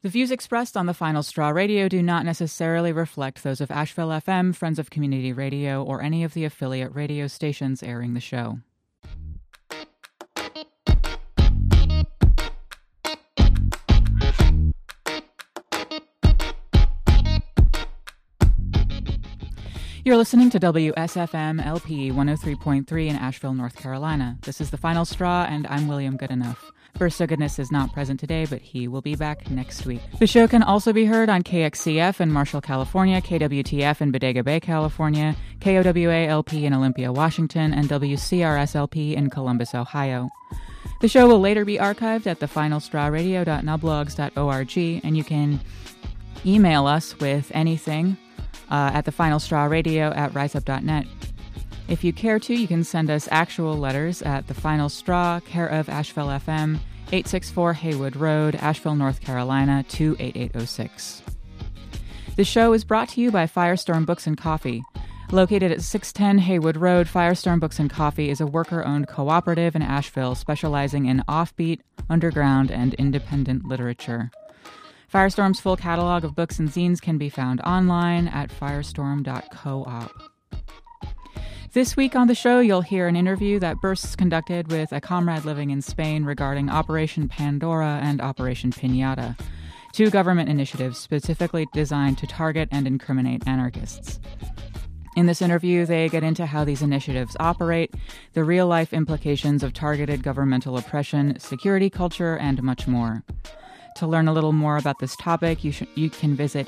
The views expressed on the Final Straw Radio do not necessarily reflect those of Asheville FM, Friends of Community Radio, or any of the affiliate radio stations airing the show. You're listening to WSFM LP 103.3 in Asheville, North Carolina. This is The Final Straw, and I'm William Goodenough. Burst of Goodness is not present today, but he will be back next week. The show can also be heard on KXCF in Marshall, California, KWTF in Bodega Bay, California, KOWA-LP in Olympia, Washington, and WCRS-LP in Columbus, Ohio. The show will later be archived at thefinalstrawradio.nublogs.org, and you can email us with anything at thefinalstrawradio@riseup.net. If you care to, you can send us actual letters at The Final Straw, care of Asheville FM, 864 Haywood Road, Asheville, North Carolina, 28806. The show is brought to you by Firestorm Books and Coffee. Located at 610 Haywood Road, Firestorm Books and Coffee is a worker-owned cooperative in Asheville specializing in offbeat, underground, and independent literature. Firestorm's full catalog of books and zines can be found online at firestorm.coop. This week on the show, you'll hear an interview that Bursts conducted with a comrade living in Spain regarding Operation Pandora and Operation Piñata, two government initiatives specifically designed to target and incriminate anarchists. In this interview, they get into how these initiatives operate, the real-life implications of targeted governmental oppression, security culture, and much more. To learn a little more about this topic, you can visit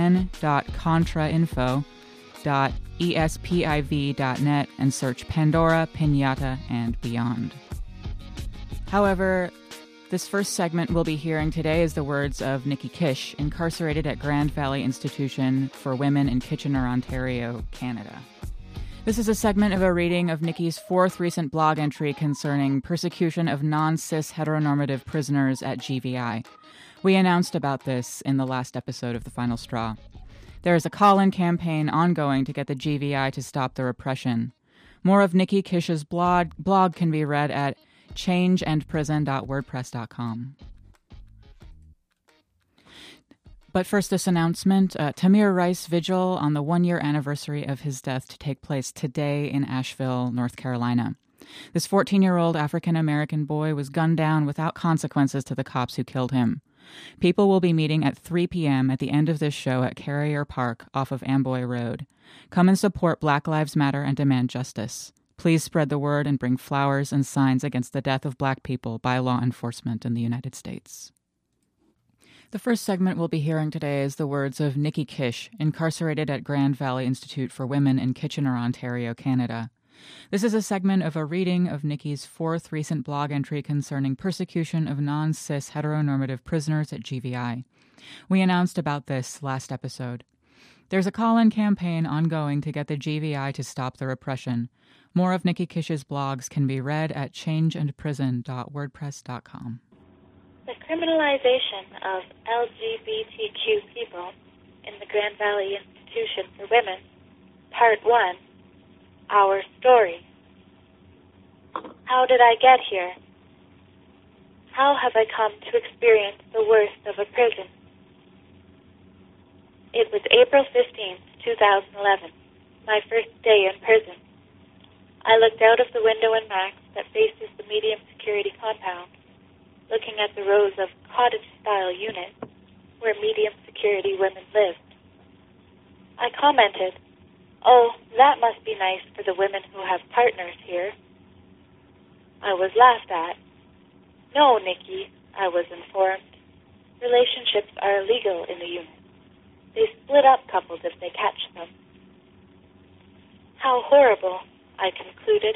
en.contrainfo.espiv.net and search Pandora, Piñata, and beyond. However, this first segment we'll be hearing today is the words of Nikki Kish, incarcerated at Grand Valley Institution for Women in Kitchener, Ontario, Canada. This is a segment of a reading of Nikki's fourth recent blog entry concerning persecution of non-cis heteronormative prisoners at GVI. We announced about this in the last episode of The Final Straw. There is a call-in campaign ongoing to get the GVI to stop the repression. More of Nikki Kish's blog can be read at changeandprison.wordpress.com. But first, this announcement. Tamir Rice vigil on the one-year anniversary of his death to take place today in Asheville, North Carolina. This 14-year-old African-American boy was gunned down without consequences to the cops who killed him. People will be meeting at 3 p.m. at the end of this show at Carrier Park off of Amboy Road. Come and support Black Lives Matter and demand justice. Please spread the word and bring flowers and signs against the death of Black people by law enforcement in the United States. The first segment we'll be hearing today is the words of Nikki Kish, incarcerated at Grand Valley Institute for Women in Kitchener, Ontario, Canada. This is a segment of a reading of Nikki's fourth recent blog entry concerning persecution of non-cis heteronormative prisoners at GVI. We announced about this last episode. There's a call-in campaign ongoing to get the GVI to stop the repression. More of Nikki Kish's blogs can be read at changeandprison.wordpress.com. The criminalization of LGBTQ people in the Grand Valley Institution for Women, Part 1. Our story. How did I get here? How have I come to experience the worst of a prison? It was April 15th, 2011, my first day in prison. I looked out of the window in Max that faces the medium security compound, looking at the rows of cottage-style units where medium security women lived. I commented, "Oh, that must be nice for the women who have partners here." I was laughed at. "No, Nikki," I was informed. "Relationships are illegal in the unit. They split up couples if they catch them." How horrible, I concluded.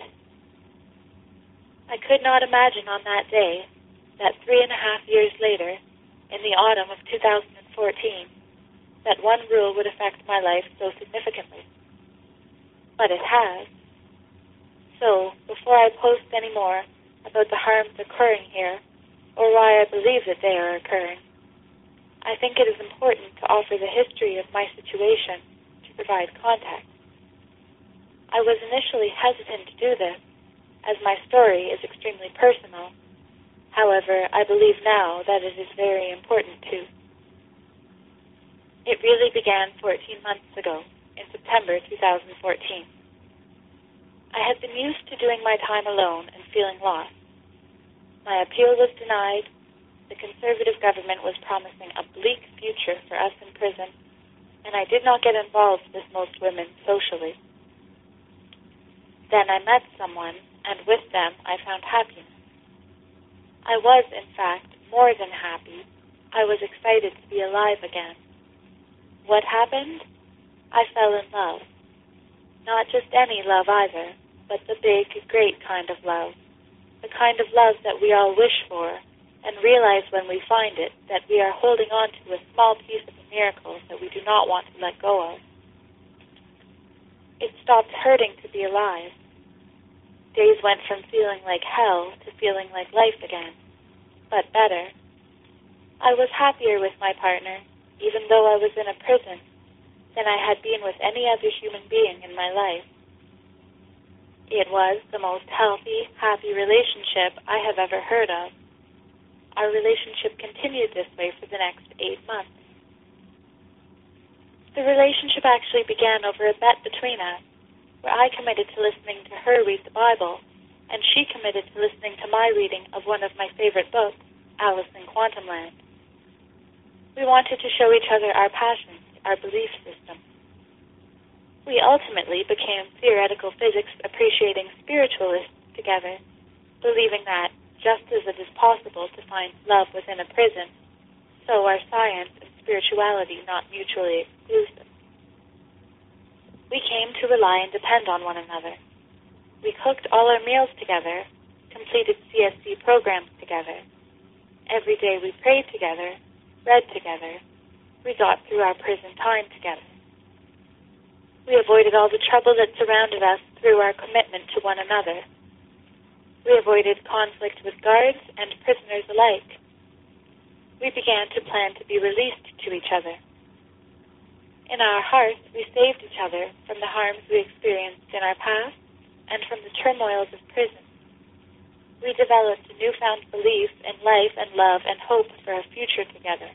I could not imagine on that day, that 3.5 years later, in the autumn of 2014, that one rule would affect my life so significantly. But it has. So, before I post any more about the harms occurring here, or why I believe that they are occurring, I think it is important to offer the history of my situation to provide context. I was initially hesitant to do this, as my story is extremely personal. However, I believe now that it is very important too. really began 14 months ago, in September 2014. I had been used to doing my time alone and feeling lost. My appeal was denied. The conservative government was promising a bleak future for us in prison, and I did not get involved with most women socially. Then I met someone, and with them I found happiness. I was, in fact, more than happy. I was excited to be alive again. What happened? I fell in love. Not just any love either, but the big, great kind of love. The kind of love that we all wish for, and realize when we find it that we are holding on to a small piece of a miracle that we do not want to let go of. It stopped hurting to be alive. Days went from feeling like hell to feeling like life again, but better. I was happier with my partner, even though I was in a prison, than I had been with any other human being in my life. It was the most healthy, happy relationship I have ever heard of. Our relationship continued this way for the next 8 months. The relationship actually began over a bet between us, where I committed to listening to her read the Bible, and she committed to listening to my reading of one of my favorite books, Alice in Quantumland. We wanted to show each other our passions, our belief system. We ultimately became theoretical physics appreciating spiritualists together, believing that, just as it is possible to find love within a prison, so are science and spirituality not mutually exclusive. We came to rely and depend on one another. We cooked all our meals together, completed CSC programs together. Every day we prayed together, read together. We got through our prison time together. We avoided all the trouble that surrounded us through our commitment to one another. We avoided conflict with guards and prisoners alike. We began to plan to be released to each other. In our hearts, we saved each other from the harms we experienced in our past and from the turmoils of prison. We developed a newfound belief in life and love and hope for a future together.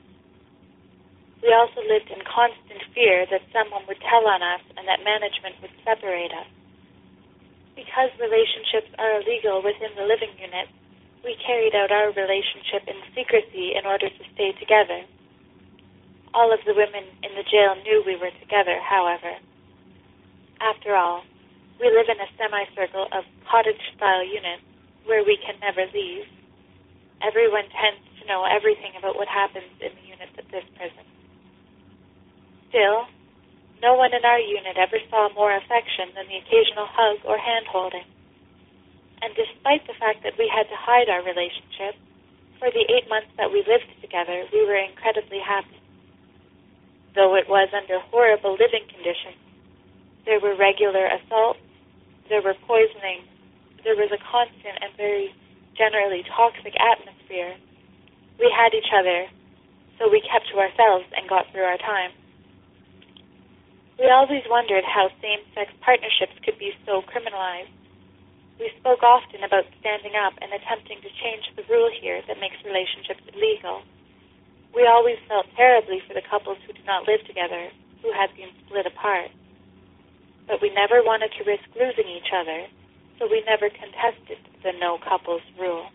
We also lived in constant fear that someone would tell on us and that management would separate us. Because relationships are illegal within the living unit, we carried out our relationship in secrecy in order to stay together. All of the women in the jail knew we were together, however. After all, we live in a semicircle of cottage-style units where we can never leave. Everyone tends to know everything about what happens in the units at this prison. Still, no one in our unit ever saw more affection than the occasional hug or hand-holding. And despite the fact that we had to hide our relationship, for the 8 months that we lived together, we were incredibly happy. Though it was under horrible living conditions, there were regular assaults, there were poisonings, there was a constant and very generally toxic atmosphere. We had each other, so we kept to ourselves and got through our time. We always wondered how same-sex partnerships could be so criminalized. We spoke often about standing up and attempting to change the rule here that makes relationships illegal. We always felt terribly for the couples who did not live together, who had been split apart. But we never wanted to risk losing each other, so we never contested the no couples rule.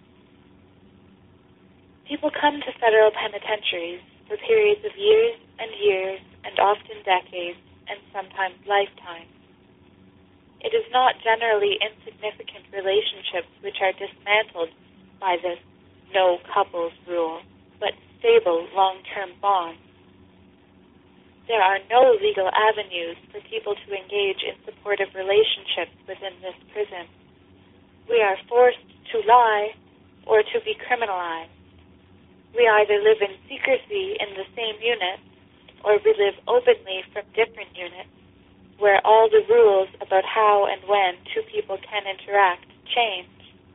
People come to federal penitentiaries for periods of years and often decades, and sometimes lifetimes. It is not generally insignificant relationships which are dismantled by this no couples rule, but stable long-term bonds. There are no legal avenues for people to engage in supportive relationships within this prison. We are forced to lie or to be criminalized. We either live in secrecy in the same unit, or we live openly from different units, where all the rules about how and when two people can interact change.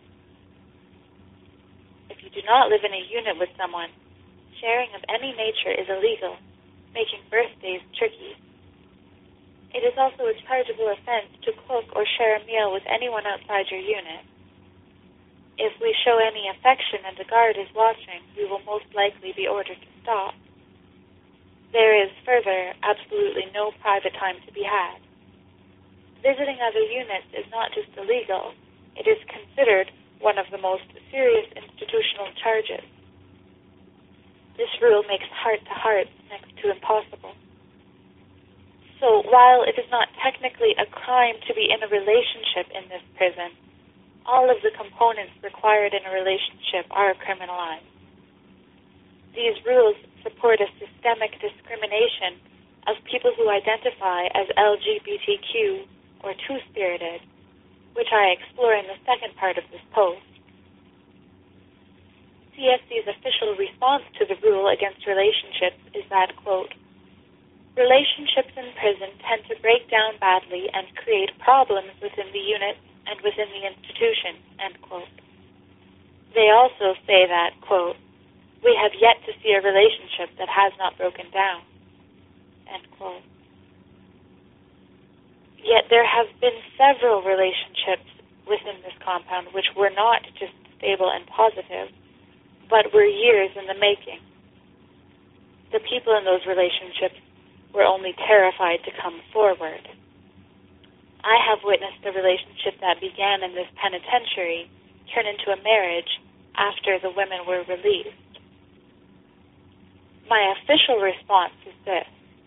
If you do not live in a unit with someone, sharing of any nature is illegal, making birthdays tricky. It is also a chargeable offense to cook or share a meal with anyone outside your unit. If we show any affection and a guard is watching, we will most likely be ordered to stop. There is, further, absolutely no private time to be had. Visiting other units is not just illegal, it is considered one of the most serious institutional charges. This rule makes heart-to-heart next to impossible. So while it is not technically a crime to be in a relationship in this prison, all of the components required in a relationship are criminalized. These rules support a systemic discrimination of people who identify as LGBTQ or two-spirited, which I explore in the second part of this post. CSC's official response to the rule against relationships is that, quote, relationships in prison tend to break down badly and create problems within the unit and within the institution, end quote. They also say that, quote, we have yet to see a relationship that has not broken down, end quote. Yet there have been several relationships within this compound which were not just stable and positive, but were years in the making. The people in those relationships were only terrified to come forward. I have witnessed a relationship that began in this penitentiary turn into a marriage after the women were released. My official response is this.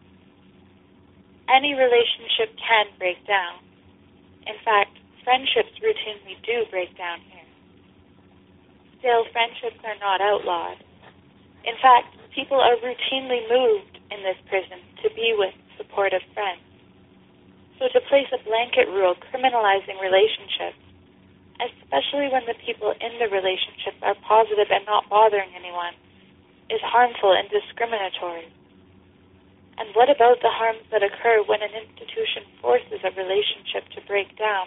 Any relationship can break down. In fact, friendships routinely do break down here. Still, friendships are not outlawed. In fact, people are routinely moved in this prison to be with supportive friends. So to place a blanket rule criminalizing relationships, especially when the people in the relationships are positive and not bothering anyone, is harmful and discriminatory. And what about the harms that occur when an institution forces a relationship to break down?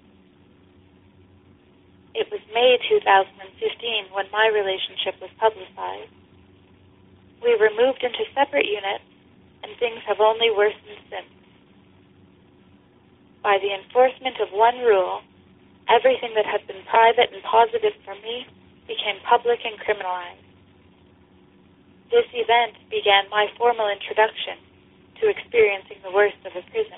It was May 2015 when my relationship was publicized. We were moved into separate units, and things have only worsened since. By the enforcement of one rule, everything that had been private and positive for me became public and criminalized. This event began my formal introduction to experiencing the worst of a prison.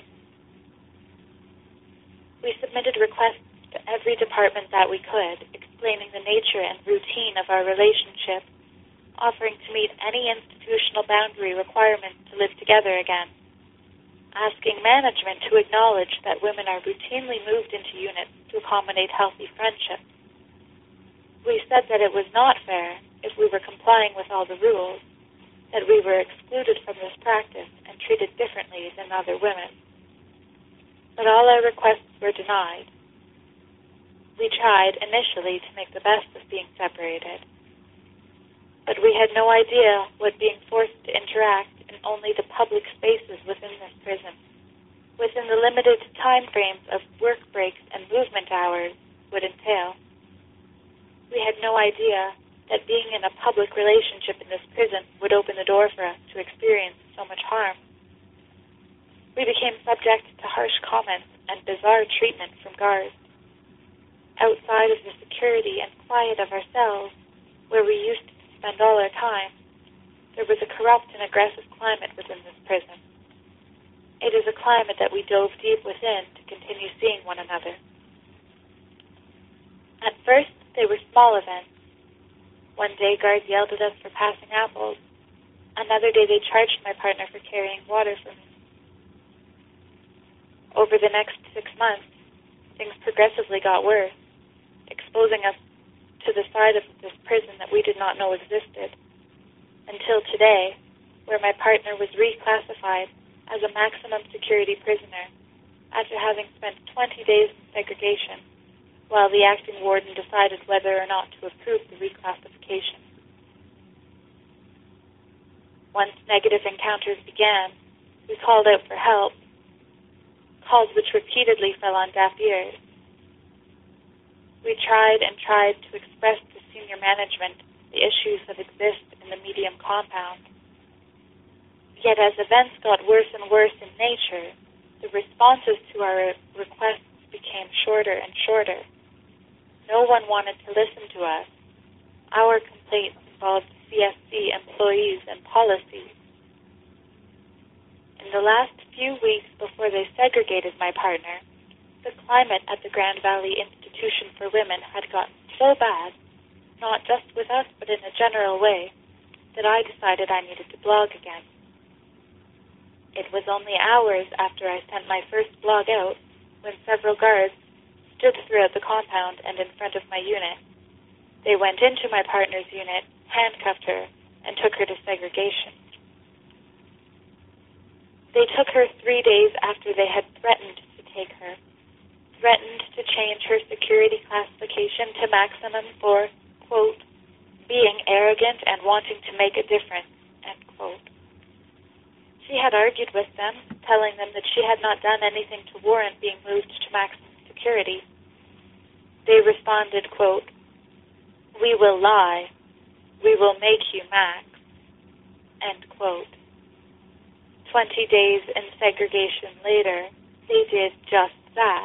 We submitted requests to every department that we could, explaining the nature and routine of our relationship, offering to meet any institutional boundary requirements to live together again, asking management to acknowledge that women are routinely moved into units to accommodate healthy friendships. We said that it was not fair, if we were complying with all the rules, that we were excluded from this practice and treated differently than other women. But all our requests were denied. We tried, initially, to make the best of being separated. But we had no idea what being forced to interact in only the public spaces within this prison, within the limited time frames of work breaks and movement hours, would entail. We had no idea that being in a public relationship in this prison would open the door for us to experience so much harm. We became subject to harsh comments and bizarre treatment from guards. Outside of the security and quiet of our cells, where we used to spend all our time, there was a corrupt and aggressive climate within this prison. It is a climate that we dove deep within to continue seeing one another. At first, they were small events. One day, guards yelled at us for passing apples. Another day, they charged my partner for carrying water for me. Over the next 6 months, things progressively got worse, exposing us to the side of this prison that we did not know existed, until today, where my partner was reclassified as a maximum security prisoner after having spent 20 days in segregation, while the acting warden decided whether or not to approve the reclassification. Once negative encounters began, we called out for help, calls which repeatedly fell on deaf ears. We tried and tried to express to senior management the issues that exist in the medium compound. Yet as events got worse and worse in nature, the responses to our requests became shorter and shorter. No one wanted to listen to us. Our complaints involved CSC employees and policies. In the last few weeks before they segregated my partner, the climate at the Grand Valley Institution for Women had gotten so bad, not just with us but in a general way, that I decided I needed to blog again. It was only hours after I sent my first blog out when several guards stood throughout the compound and in front of my unit. They went into my partner's unit, handcuffed her, and took her to segregation. They took her 3 days after they had threatened to take her, threatened to change her security classification to maximum for, quote, being arrogant and wanting to make a difference, end quote. She had argued with them, telling them that she had not done anything to warrant being moved to maximum security. They responded, quote, we will lie. We will make you max, end quote. 20 days in segregation later, they did just that.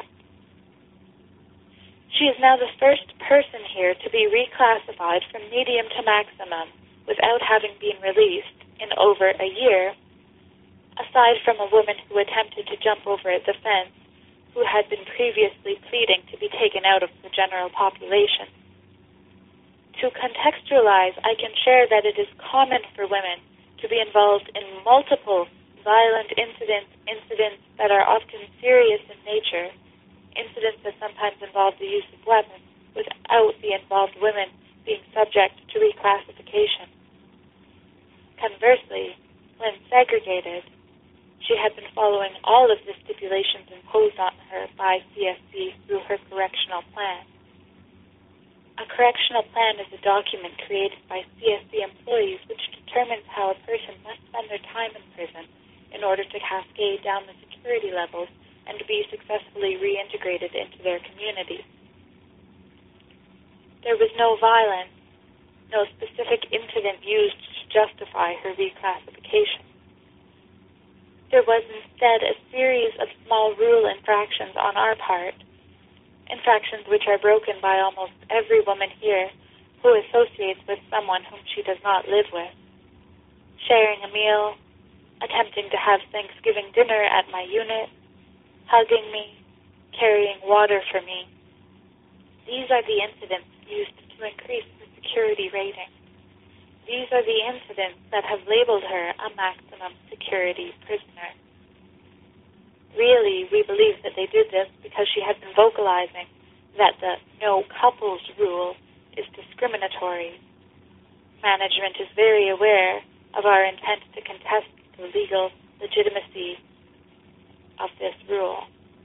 She is now the first person here to be reclassified from medium to maximum without having been released in over a year, aside from a woman who attempted to jump over the fence who had been previously pleading to be taken out of the general population. To contextualize, I can share that it is common for women to be involved in multiple violent incidents that are often serious in nature, incidents that sometimes involve the use of weapons, without the involved women being subject to reclassification. Conversely, when segregated, she had been following all of the stipulations imposed on her by CSC through her correctional plan. A correctional plan is a document created by CSC employees which determines how a person must spend their time in prison in order to cascade down the security levels and be successfully reintegrated into their community. There was no violence, no specific incident used to justify her reclassification. There was instead a series of small rule infractions on our part, infractions which are broken by almost every woman here who associates with someone whom she does not live with. Sharing a meal, attempting to have Thanksgiving dinner at my unit, hugging me, carrying water for me. These are the incidents used to increase the security rating. These are the incidents that have labeled her a maximum security prisoner. Really, we believe that they did this because she had been vocalizing that the no couples rule is discriminatory. Management is very aware of our intent to contest the legal legitimacy of this rule.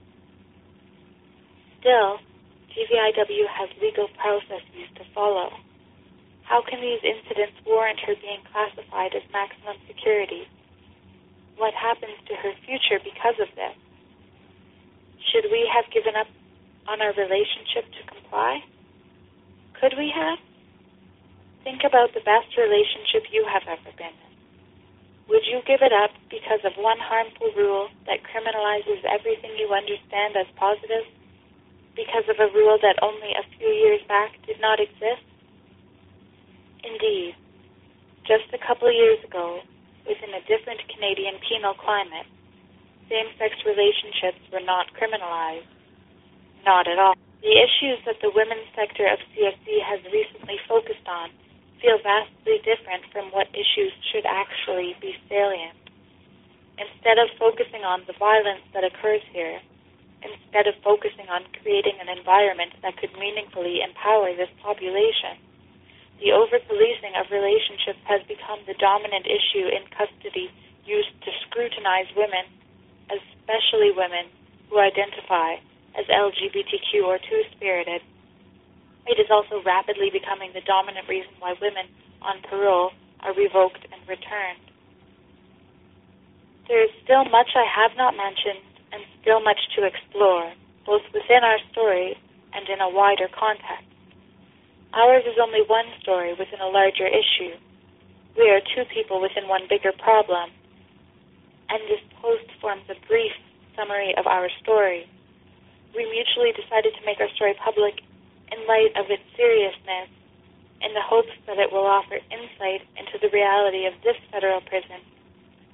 Still, GVIW has legal processes to follow. How can these incidents warrant her being classified as maximum security? What happens to her future because of this? Should we have given up on our relationship to comply? Could we have? Think about the best relationship you have ever been in. Would you give it up because of one harmful rule that criminalizes everything you understand as positive? Because of a rule that only a few years back did not exist? Indeed, just a couple of years ago, within a different Canadian penal climate, same-sex relationships were not criminalized. Not at all. The issues that the women's sector of CSC has recently focused on feel vastly different from what issues should actually be salient. Instead of focusing on the violence that occurs here, instead of focusing on creating an environment that could meaningfully empower this population, the over-policing of relationships has become the dominant issue in custody used to scrutinize women, especially women who identify as LGBTQ or two-spirited. It is also rapidly becoming the dominant reason why women on parole are revoked and returned. There is still much I have not mentioned and still much to explore, both within our story and in a wider context. Ours is only one story within a larger issue. We are two people within one bigger problem, and this post forms a brief summary of our story. We mutually decided to make our story public in light of its seriousness, in the hopes that it will offer insight into the reality of this federal prison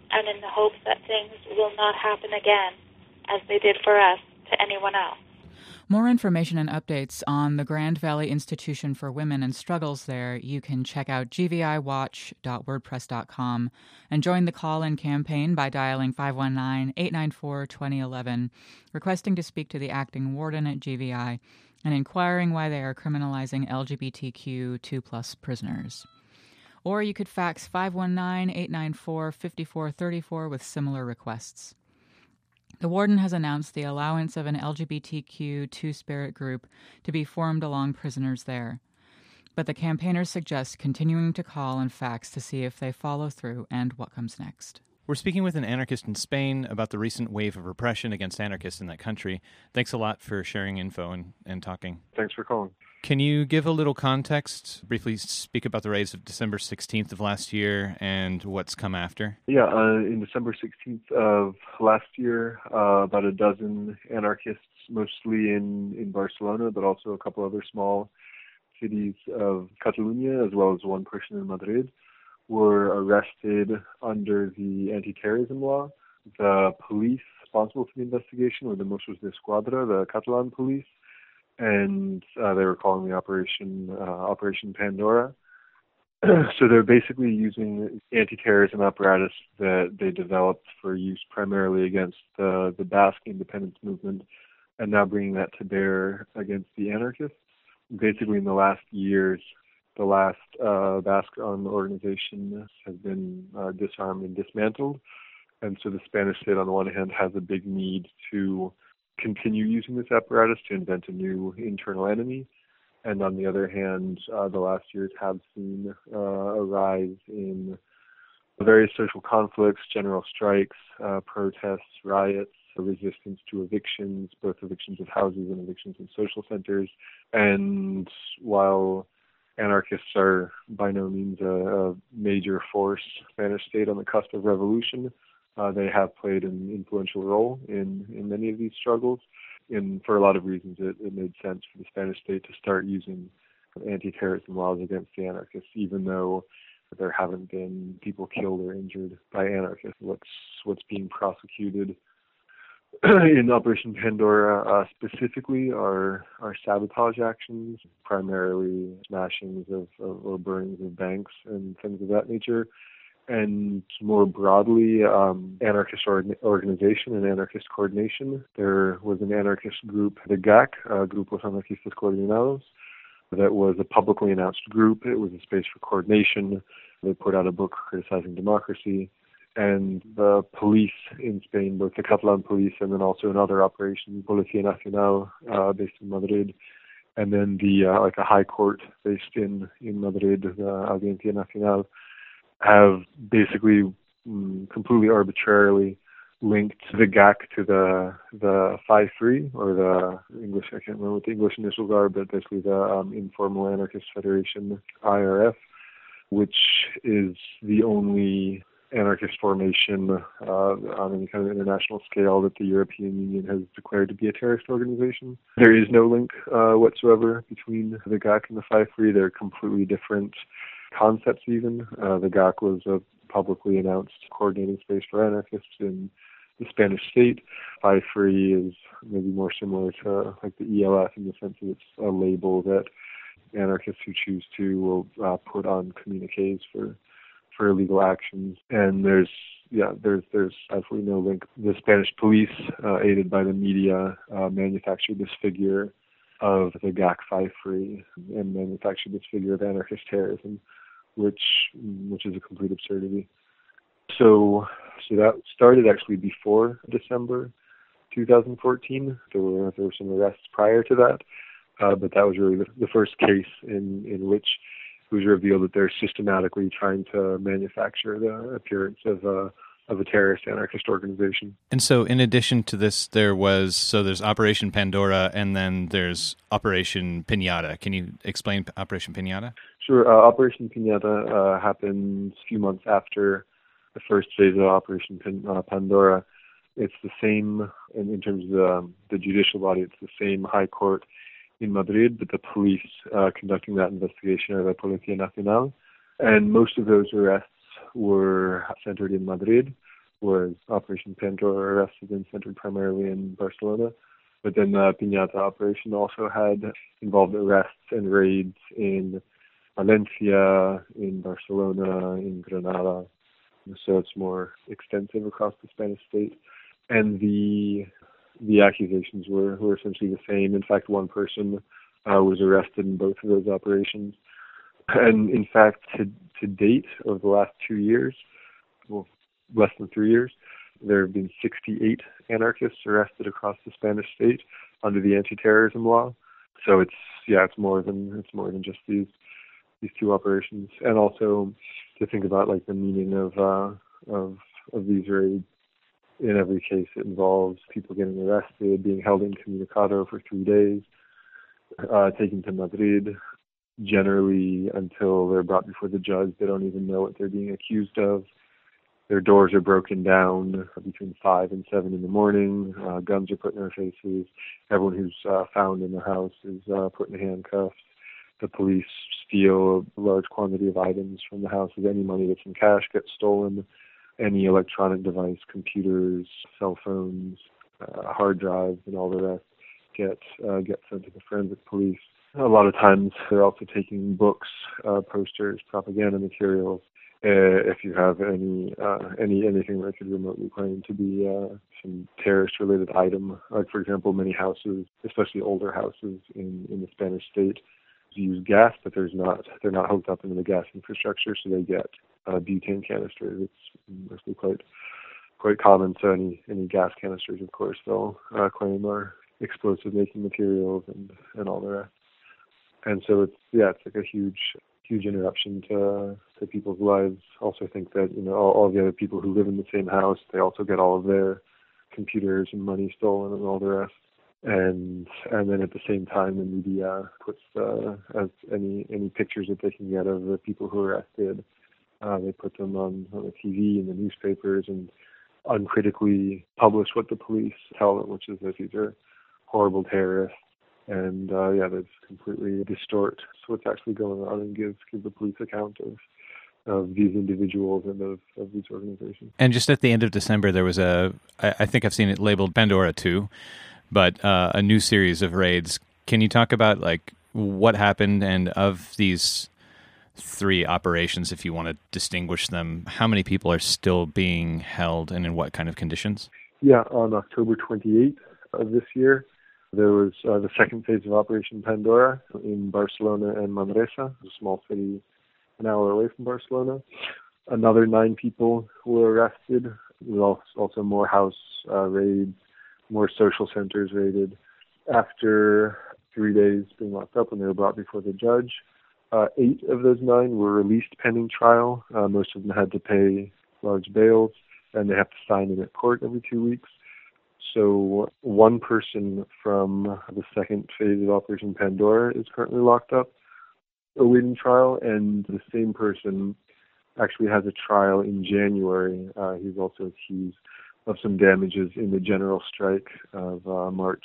and in the hopes that things will not happen again as they did for us to anyone else. More information and updates on the Grand Valley Institution for Women and struggles there, you can check out gviwatch.wordpress.com and join the call-in campaign by dialing 519-894-2011, requesting to speak to the acting warden at GVI and inquiring why they are criminalizing LGBTQ2+ prisoners. Or you could fax 519-894-5434 with similar requests. The warden has announced the allowance of an LGBTQ two-spirit group to be formed along prisoners there. But the campaigners suggest continuing to call and fax to see if they follow through and what comes next. We're speaking with an anarchist in Spain about the recent wave of repression against anarchists in that country. Thanks a lot for sharing info and talking. Thanks for calling. Can you give a little context, briefly speak about the raids of December 16th of last year and what's come after? Yeah, in December 16th of last year, about a dozen anarchists, mostly in Barcelona, but also a couple other small cities of Catalonia, as well as one person in Madrid, were arrested under the anti-terrorism law. The police responsible for the investigation were the Mossos d'Esquadra, the Catalan police, and they were calling the Operation Pandora. So they're basically using anti-terrorism apparatus that they developed for use primarily against the Basque independence movement, and now bringing that to bear against the anarchists. Basically, in the last years, the last Basque armed organization has been disarmed and dismantled, and so the Spanish state, on the one hand, has a big need to continue using this apparatus to invent a new internal enemy. And on the other hand, the last years have seen a rise in various social conflicts, general strikes, protests, riots, resistance to evictions, both evictions of houses and evictions in social centers. And while anarchists are by no means a major force, Spanish state on the cusp of revolution, they have played an influential role in many of these struggles. And for a lot of reasons, it made sense for the Spanish state to start using anti-terrorism laws against the anarchists, even though there haven't been people killed or injured by anarchists. What's being prosecuted in Operation Pandora specifically are sabotage actions, primarily smashings or burnings of banks and things of that nature. And more broadly, anarchist organization and anarchist coordination. There was an anarchist group, the GAC, Grupos Anarquistas Coordinados, that was a publicly announced group. It was a space for coordination. They put out a book criticizing democracy. And the police in Spain, both the Catalan police and then also another operation, Policía Nacional, based in Madrid, and then a high court based in Madrid, the Audiencia Nacional, have basically completely arbitrarily linked the GAC to the Five-Free, or the English, I can't remember what the English initials are, but basically the Informal Anarchist Federation, IRF, which is the only anarchist formation on any kind of international scale that the European Union has declared to be a terrorist organization. There is no link whatsoever between the GAC and the Five-Free. They're completely different concepts even. The GAC was a publicly announced coordinating space for anarchists in the Spanish state. Five-Free is maybe more similar to like the ELF in the sense that it's a label that anarchists who choose to will put on communiques for illegal actions. And there's absolutely no link. The Spanish police, aided by the media, manufactured this figure of the GAC Five-Free and manufactured this figure of anarchist terrorism, which is a complete absurdity. So that started actually before December 2014. There were some arrests prior to that, but that was really the first case in which it was revealed that they're systematically trying to manufacture the appearance of a terrorist anarchist organization. And so in addition to this, there's Operation Pandora, and then there's Operation Piñata. Can you explain Operation Piñata? Sure. Operation Piñata happened a few months after the first phase of Operation Pandora. It's the same, in terms of the judicial body, it's the same high court in Madrid, but the police conducting that investigation are the Policía Nacional. And most of those arrests were centered in Madrid. whereas Operation Pandora arrests have been centered primarily in Barcelona. But then the Piñata operation also had involved arrests and raids in Valencia, in Barcelona, in Granada. So it's more extensive across the Spanish state. And the accusations were essentially the same. In fact, one person was arrested in both of those operations. And in fact, to date, over the last 2 years, well, less than 3 years, there have been 68 anarchists arrested across the Spanish state under the anti-terrorism law. So it's more than just these two operations. And also to think about like the meaning of these raids. In every case, it involves people getting arrested, being held incommunicado for 3 days, taken to Madrid. Generally, until they're brought before the judge, they don't even know what they're being accused of. Their doors are broken down between 5 and 7 in the morning. Guns are put in their faces. Everyone who's found in the house is put in handcuffs. The police steal a large quantity of items from the houses. Any money that's in cash gets stolen. Any electronic device, computers, cell phones, hard drives, and all the rest get sent to the forensic police. A lot of times they're also taking books, posters, propaganda materials. If you have anything that could remotely claim to be some terrorist-related item, like for example, many houses, especially older houses in the Spanish state, use gas, but they're not hooked up into the gas infrastructure, so they get butane canisters. It's mostly quite common. So any gas canisters, of course, they'll claim are explosive making materials and all the rest. And so it's like a huge interruption to people's lives. Also think that all the other people who live in the same house, they also get all of their computers and money stolen and all the rest. And then at the same time, the media puts as any pictures that they can get of the people who are arrested. They put them on the TV and the newspapers and uncritically publish what the police tell them, which is that these are horrible terrorists. And they completely distort what's actually going on and give the police account of these individuals and of these organizations. And just at the end of December, there was I think I've seen it labeled Pandora 2, but a new series of raids. Can you talk about like what happened, and of these 3 operations, if you want to distinguish them, how many people are still being held and in what kind of conditions? Yeah, on October 28th of this year, there was the second phase of Operation Pandora in Barcelona and Manresa, a small city an hour away from Barcelona. Another 9 people were arrested. There was also more house raids, more social centers raided. After 3 days being locked up when they were brought before the judge, 8 of those 9 were released pending trial. Most of them had to pay large bails, and they have to sign in at court every 2 weeks. So one person from the second phase of Operation Pandora is currently locked up, awaiting trial, and the same person actually has a trial in January. He's also accused of some damages in the general strike of March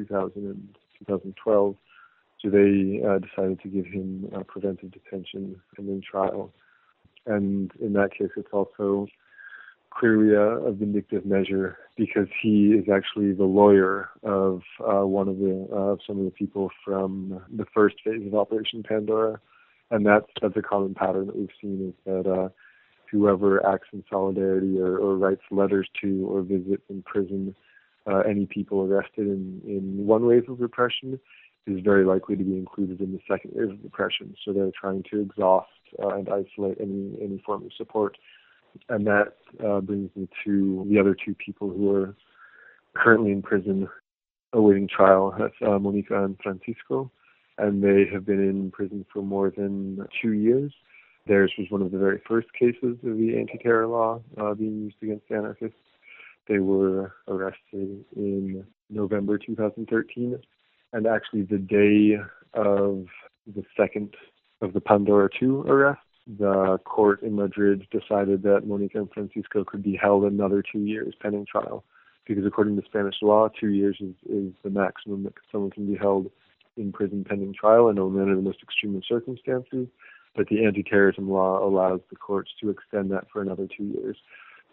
2012. So they decided to give him preventive detention and then trial. And in that case, it's also clearly a vindictive measure because he is actually the lawyer of some of the people from the first phase of Operation Pandora. And that's a common pattern that we've seen, is that whoever acts in solidarity or writes letters to or visits in prison any people arrested in one wave of repression is very likely to be included in the second wave of repression. So they're trying to exhaust and isolate any form of support. And that brings me to the other 2 people who are currently in prison awaiting trial. That's Monica and Francisco, and they have been in prison for more than 2 years. Theirs was one of the very first cases of the anti-terror law being used against anarchists. They were arrested in November 2013, and actually the day of the second of the Pandora 2 arrests, the court in Madrid decided that Monica and Francisco could be held another 2 years pending trial, because according to Spanish law, 2 years is the maximum that someone can be held in prison pending trial, and only under the most extreme of circumstances. But the anti-terrorism law allows the courts to extend that for another 2 years.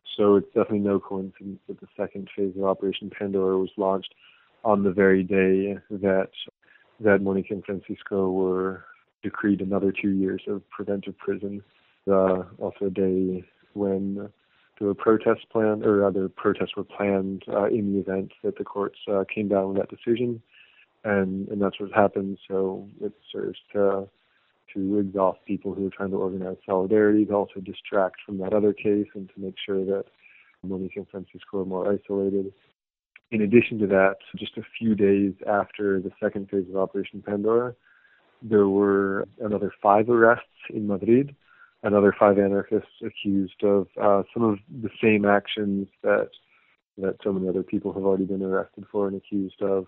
So it's definitely no coincidence that the second phase of Operation Pandora was launched on the very day that Monica and Francisco were decreed another 2 years of preventive prison. Also a day when there were protests planned, or other protests were planned in the event that the courts came down with that decision, and that's what happened. So it serves to exhaust people who are trying to organize solidarity, to also distract from that other case, and to make sure that Monica and Francisco are more isolated. In addition to that, just a few days after the second phase of Operation Pandora, there were another 5 arrests in Madrid, another 5 anarchists accused of some of the same actions that so many other people have already been arrested for and accused of.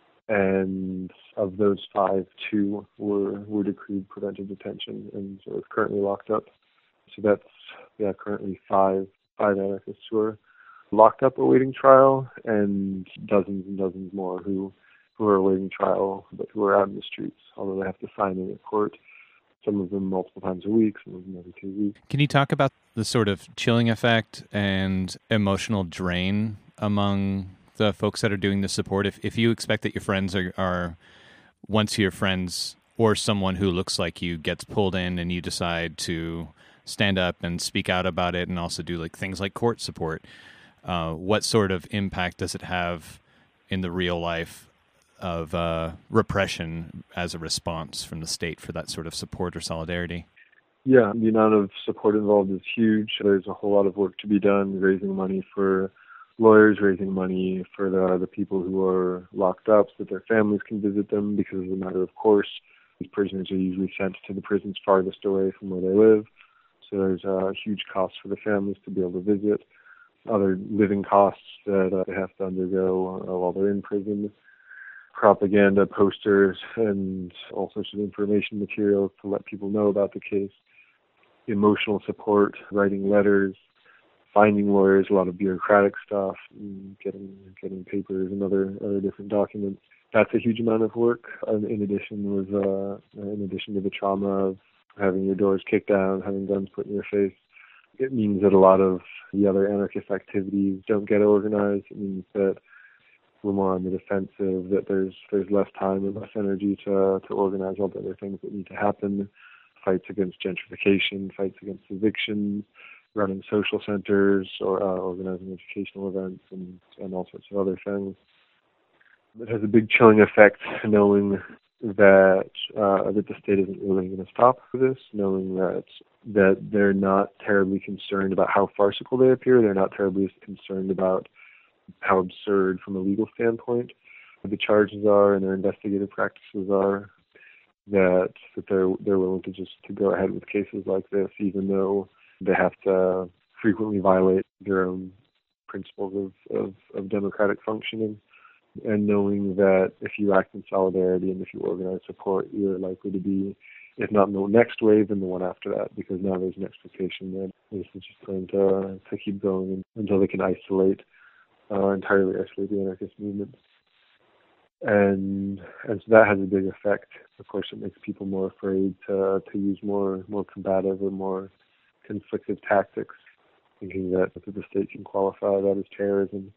And of those 5, 2 were decreed preventive detention and so it's currently locked up. So that's currently 5 anarchists who are locked up awaiting trial, and dozens more who are awaiting trial but who are out in the streets, although they have to sign in at court. Some of them multiple times a week, some of them every 2 weeks. Can you talk about the sort of chilling effect and emotional drain among the folks that are doing the support? If you expect that your friends are once your friends or someone who looks like you gets pulled in and you decide to stand up and speak out about it and also do like things like court support, what sort of impact does it have in the real life of repression as a response from the state for that sort of support or solidarity? Yeah, the amount of support involved is huge. There's a whole lot of work to be done, raising money for lawyers, raising money for the people who are locked up so that their families can visit them, because as a matter of course, these prisoners are usually sent to the prisons farthest away from where they live. So there's a huge cost for the families to be able to visit, other living costs that they have to undergo while they're in prison, propaganda, posters, and all sorts of information materials to let people know about the case, emotional support, writing letters, finding lawyers, a lot of bureaucratic stuff, getting papers and other different documents. That's a huge amount of work. In addition to the trauma of having your doors kicked down, having guns put in your face, it means that a lot of the other anarchist activities don't get organized. It means that we're more on the defensive, that there's less time and less energy to organize all the other things that need to happen, fights against gentrification, fights against evictions, running social centers, or organizing educational events, and all sorts of other things. It has a big chilling effect knowing that the state isn't really going to stop this, knowing that they're not terribly concerned about how farcical they appear, they're not terribly concerned about how absurd from a legal standpoint the charges are and their investigative practices are, that they're willing to go ahead with cases like this, even though they have to frequently violate their own principles of democratic functioning, and knowing that if you act in solidarity and if you organize support, you're likely to be, if not in the next wave, then the one after that, because now there's an expectation that this is just going to keep going until they can entirely isolate the anarchist movement. And so that has a big effect. Of course, it makes people more afraid to use more combative or more conflictive tactics, thinking that the state can qualify that as terrorism.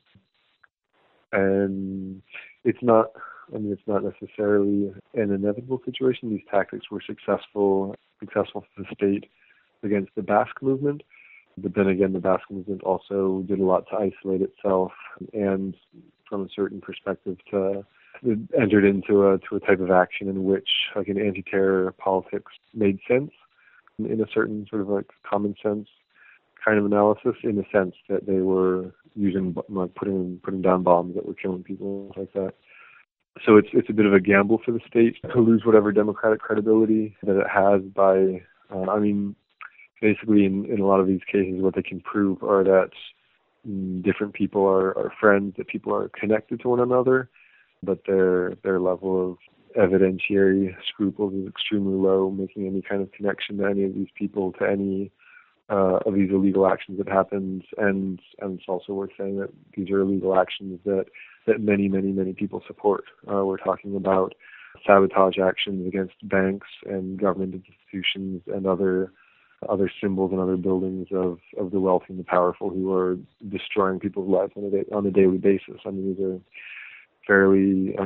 And it's not necessarily an inevitable situation. These tactics were successful for the state against the Basque movement. But then again, the Basque movement also did a lot to isolate itself, and from a certain perspective, it entered into a type of action in which, like, an anti-terror politics made sense in a certain sort of like common sense kind of analysis, in the sense that they were using, like, putting down bombs that were killing people like that. So it's a bit of a gamble for the state to lose whatever democratic credibility that it has by, basically in a lot of these cases, what they can prove are that different people are friends, that people are connected to one another, but their level of evidentiary scruples is extremely low, making any kind of connection to any of these people, to any of these illegal actions that happened. And it's also worth saying that these are illegal actions that many people support. We're talking about sabotage actions against banks and government institutions and other other symbols and other buildings of the wealthy and the powerful who are destroying people's lives on a daily basis. I mean, these are fairly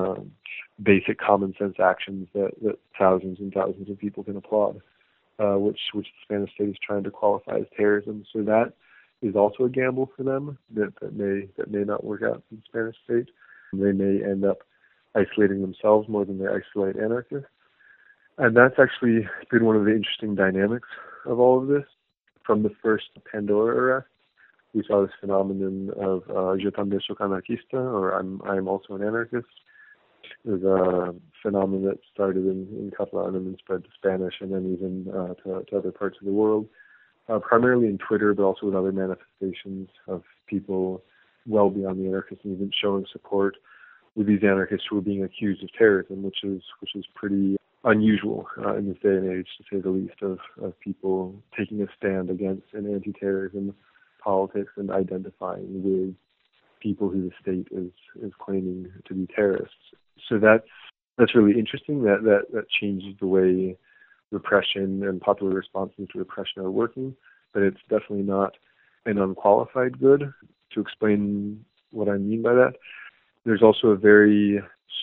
basic common sense actions that thousands and thousands of people can applaud, which the Spanish state is trying to qualify as terrorism. So that is also a gamble for them that may not work out in the Spanish state. They may end up isolating themselves more than they isolate anarchists. And that's actually been one of the interesting dynamics of all of this. From the first Pandora arrest, we saw this phenomenon of "yo también soy anarquista," or I'm also an anarchist. It was a phenomenon that started in Catalan and then spread to Spanish and then even to other parts of the world, primarily in Twitter, but also with other manifestations of people well beyond the anarchist movement showing support with these anarchists who were being accused of terrorism, which is pretty unusual in this day and age, to say the least, of people taking a stand against an anti-terrorism politics and identifying with people who the state is claiming to be terrorists. So that's really interesting. That changes the way repression and popular responses to repression are working, but it's definitely not an unqualified good. To explain what I mean by that, there's also a very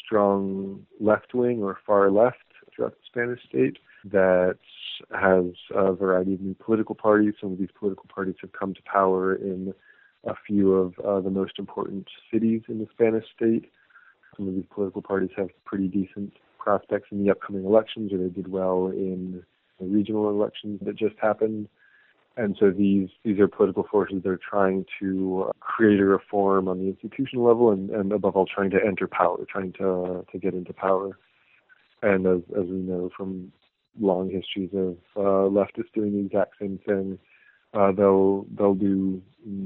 strong left wing or far left throughout the Spanish state that has a variety of new political parties. Some of these political parties have come to power in a few of the most important cities in the Spanish state. Some of these political parties have pretty decent prospects in the upcoming elections, or they did well in the regional elections that just happened. And so these are political forces that are trying to create a reform on the institutional level and above all trying to enter power, trying to get into power. And as we know from long histories of leftists doing the exact same thing, they'll do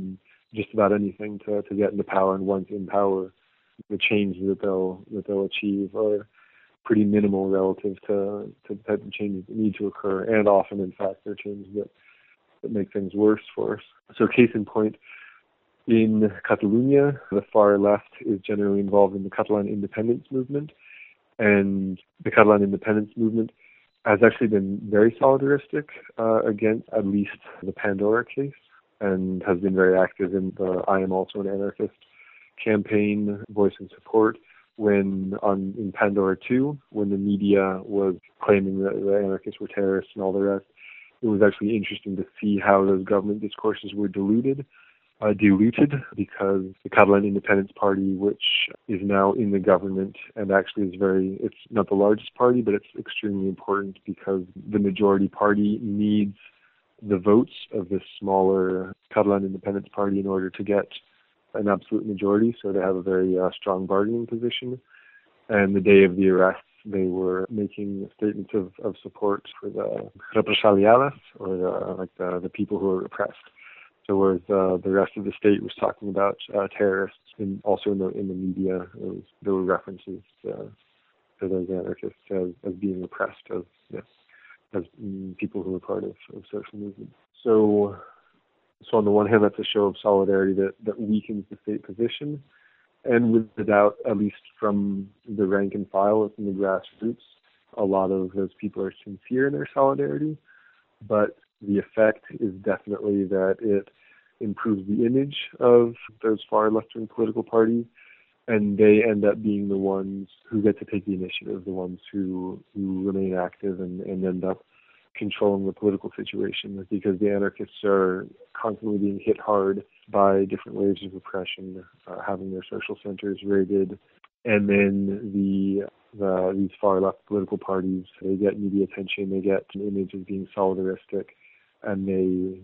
just about anything to get into power. And once in power, the changes that they'll achieve are pretty minimal relative to the type of changes that need to occur. And often, in fact, they're changes that make things worse for us. So case in point, in Catalonia, the far left is generally involved in the Catalan independence movement. And the Catalan independence movement has actually been very solidaristic against at least the Pandora case, and has been very active in the I Am Also an Anarchist campaign, voicing support in Pandora 2, when the media was claiming that the anarchists were terrorists and all the rest. It was actually interesting to see how those government discourses were diluted, because the Catalan Independence Party, which is now in the government and actually it's not the largest party, but it's extremely important because the majority party needs the votes of this smaller Catalan Independence Party in order to get an absolute majority, so they have a very strong bargaining position. And the day of the arrests, they were making statements of support for the represaliados, or the people who are repressed. So whereas the rest of the state was talking about terrorists, and also in the media, there were references to those anarchists as being repressed, as people who were part of social movements. So on the one hand, that's a show of solidarity that weakens the state position, and with the doubt, at least from the rank and file, from the grassroots, a lot of those people are sincere in their solidarity, but the effect is definitely that it improves the image of those far left-wing political parties, and they end up being the ones who get to take the initiative, the ones who remain active and end up controlling the political situation, because the anarchists are constantly being hit hard by different waves of repression, having their social centers raided, and then these far left political parties, they get media attention, they get an image of being solidaristic, and they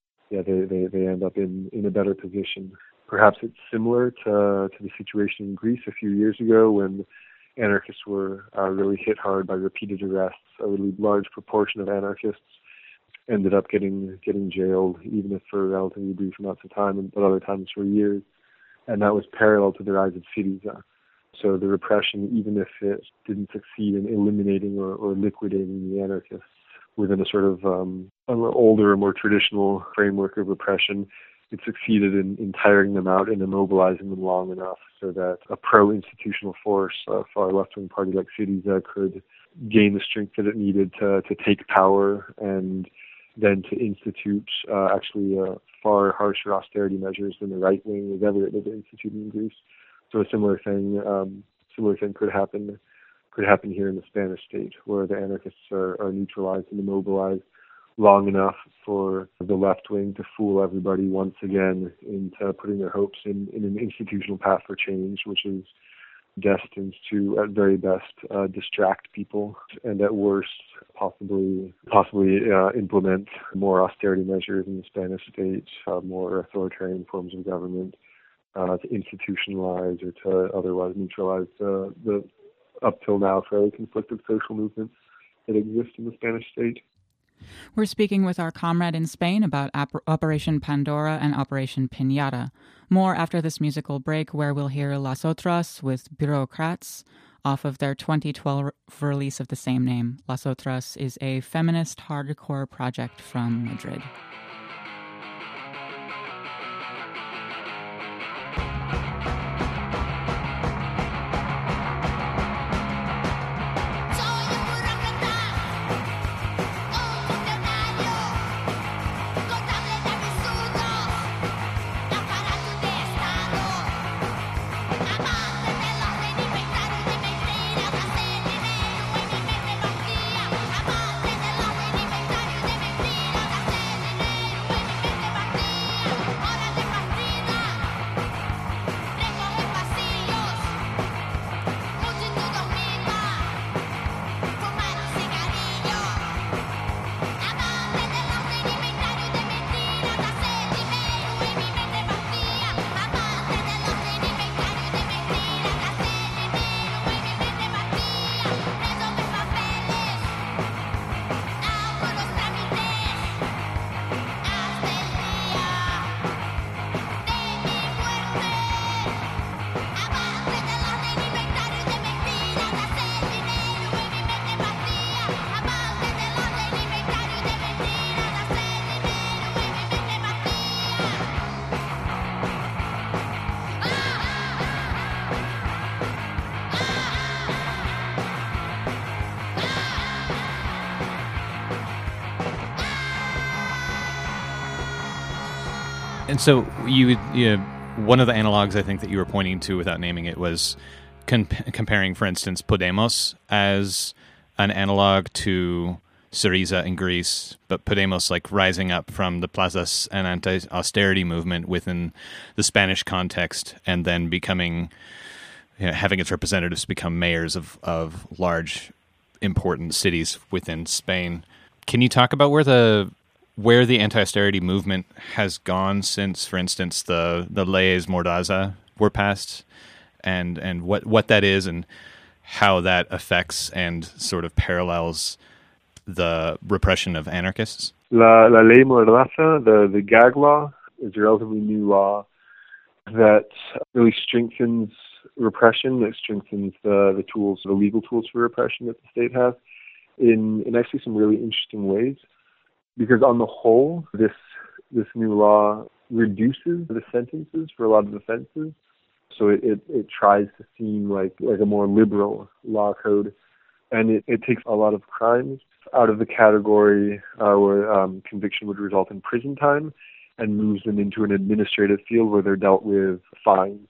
end up in a better position. Perhaps it's similar to the situation in Greece a few years ago when anarchists were really hit hard by repeated arrests. A really large proportion of anarchists ended up getting jailed, even if for relatively brief amounts of time, but other times for years. And that was parallel to the rise of Syriza. So the repression, even if it didn't succeed in eliminating or liquidating the anarchists within a sort of an older, more traditional framework of repression, it succeeded in tiring them out and immobilizing them long enough so that a pro-institutional force, a far left-wing party like Syriza, could gain the strength that it needed to take power and than to institute actually far harsher austerity measures than the right wing was ever able to institute in Greece. So a similar thing could happen here in the Spanish state, where the anarchists are neutralized and immobilized long enough for the left wing to fool everybody once again into putting their hopes in an institutional path for change, which is destined to, at very best, distract people, and at worst, possibly implement more austerity measures in the Spanish state, more authoritarian forms of government, to institutionalize or to otherwise neutralize the up till now fairly conflicted social movements that exist in the Spanish state. We're speaking with our comrade in Spain about Operation Pandora and Operation Piñata. More after this musical break, where we'll hear Las Otras with Bureaucrats off of their 2012 release of the same name. Las Otras is a feminist hardcore project from Madrid. And so one of the analogs I think that you were pointing to without naming it was comparing, for instance, Podemos as an analog to Syriza in Greece, but Podemos like rising up from the plazas and anti-austerity movement within the Spanish context, and then becoming, having its representatives become mayors of large, important cities within Spain. Can you talk about where the anti-austerity movement has gone since, for instance, the leyes Mordaza were passed, and what that is and how that affects and sort of parallels the repression of anarchists? La Ley Mordaza, the gag law, is a relatively new law that really strengthens repression. It strengthens the legal tools for repression that the state has in actually some really interesting ways. Because on the whole, this new law reduces the sentences for a lot of offenses. So it tries to seem like a more liberal law code. And it takes a lot of crimes out of the category where conviction would result in prison time and moves them into an administrative field where they're dealt with fines.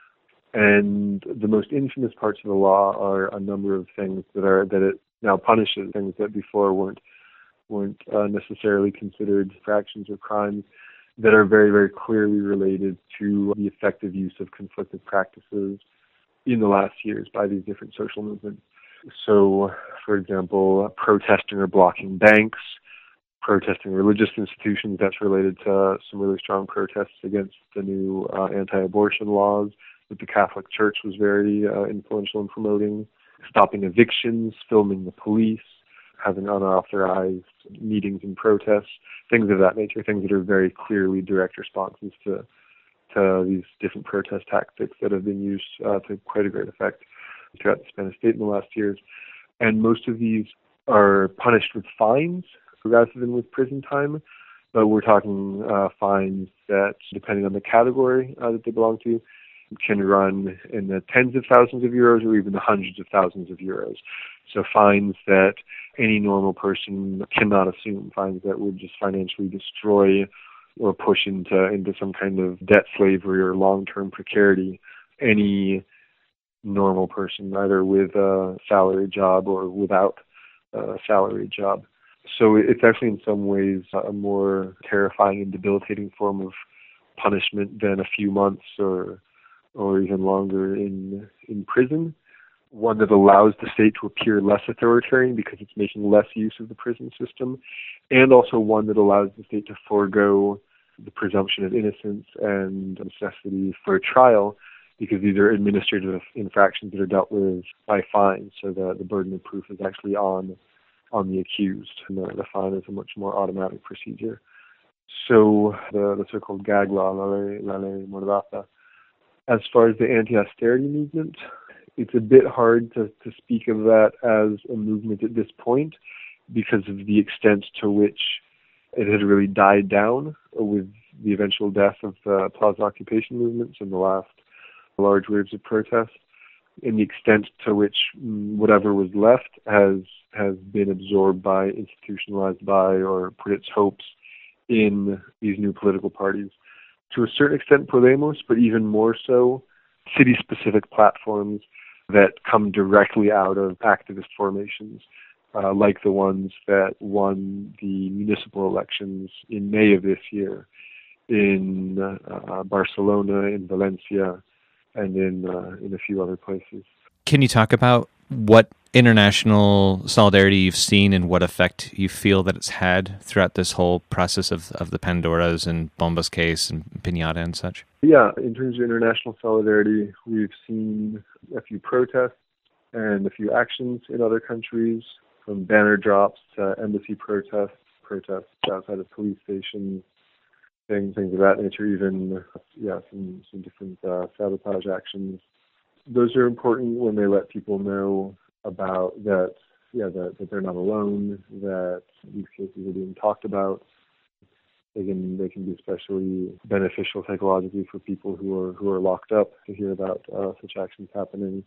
And the most infamous parts of the law are a number of things that it now punishes, things that before weren't necessarily considered infractions or crimes, that are very, very clearly related to the effective use of conflicted practices in the last years by these different social movements. So, for example, protesting or blocking banks, protesting religious institutions, that's related to some really strong protests against the new anti-abortion laws that the Catholic Church was very influential in promoting, stopping evictions, filming the police, having unauthorized meetings and protests, things of that nature, things that are very clearly direct responses to these different protest tactics that have been used to quite a great effect throughout the Spanish state in the last years. And most of these are punished with fines rather than with prison time, but we're talking fines that, depending on the category that they belong to, can run in the tens of thousands of euros or even the hundreds of thousands of euros. So fines that any normal person cannot assume, fines that would just financially destroy or push into some kind of debt slavery or long-term precarity any normal person, either with a salary job or without a salary job. So it's actually in some ways a more terrifying and debilitating form of punishment than a few months or even longer in prison. One that allows the state to appear less authoritarian because it's making less use of the prison system, and also one that allows the state to forego the presumption of innocence and necessity for a trial, because these are administrative infractions that are dealt with by fines. So the burden of proof is actually on the accused, and the fine is a much more automatic procedure. So the so-called gag law, la ley Mordata. As far as the anti-austerity movement, it's a bit hard to speak of that as a movement at this point because of the extent to which it had really died down with the eventual death of the plaza occupation movements and the last large waves of protest, and the extent to which whatever was left has been absorbed by, institutionalized by, or put its hopes in these new political parties. To a certain extent Podemos, but even more so city-specific platforms that come directly out of activist formations, like the ones that won the municipal elections in May of this year in Barcelona, in Valencia, and in a few other places. Can you talk about what international solidarity you've seen and what effect you feel that it's had throughout this whole process of the Pandoras and Bombas case and Piñata and such? Yeah, in terms of international solidarity, we've seen a few protests and a few actions in other countries, from banner drops to embassy protests outside of police stations, things of that nature, even some different sabotage actions. Those are important when they let people know about that they're not alone, that these cases are being talked about. They can be especially beneficial psychologically for people who are locked up to hear about such actions happening.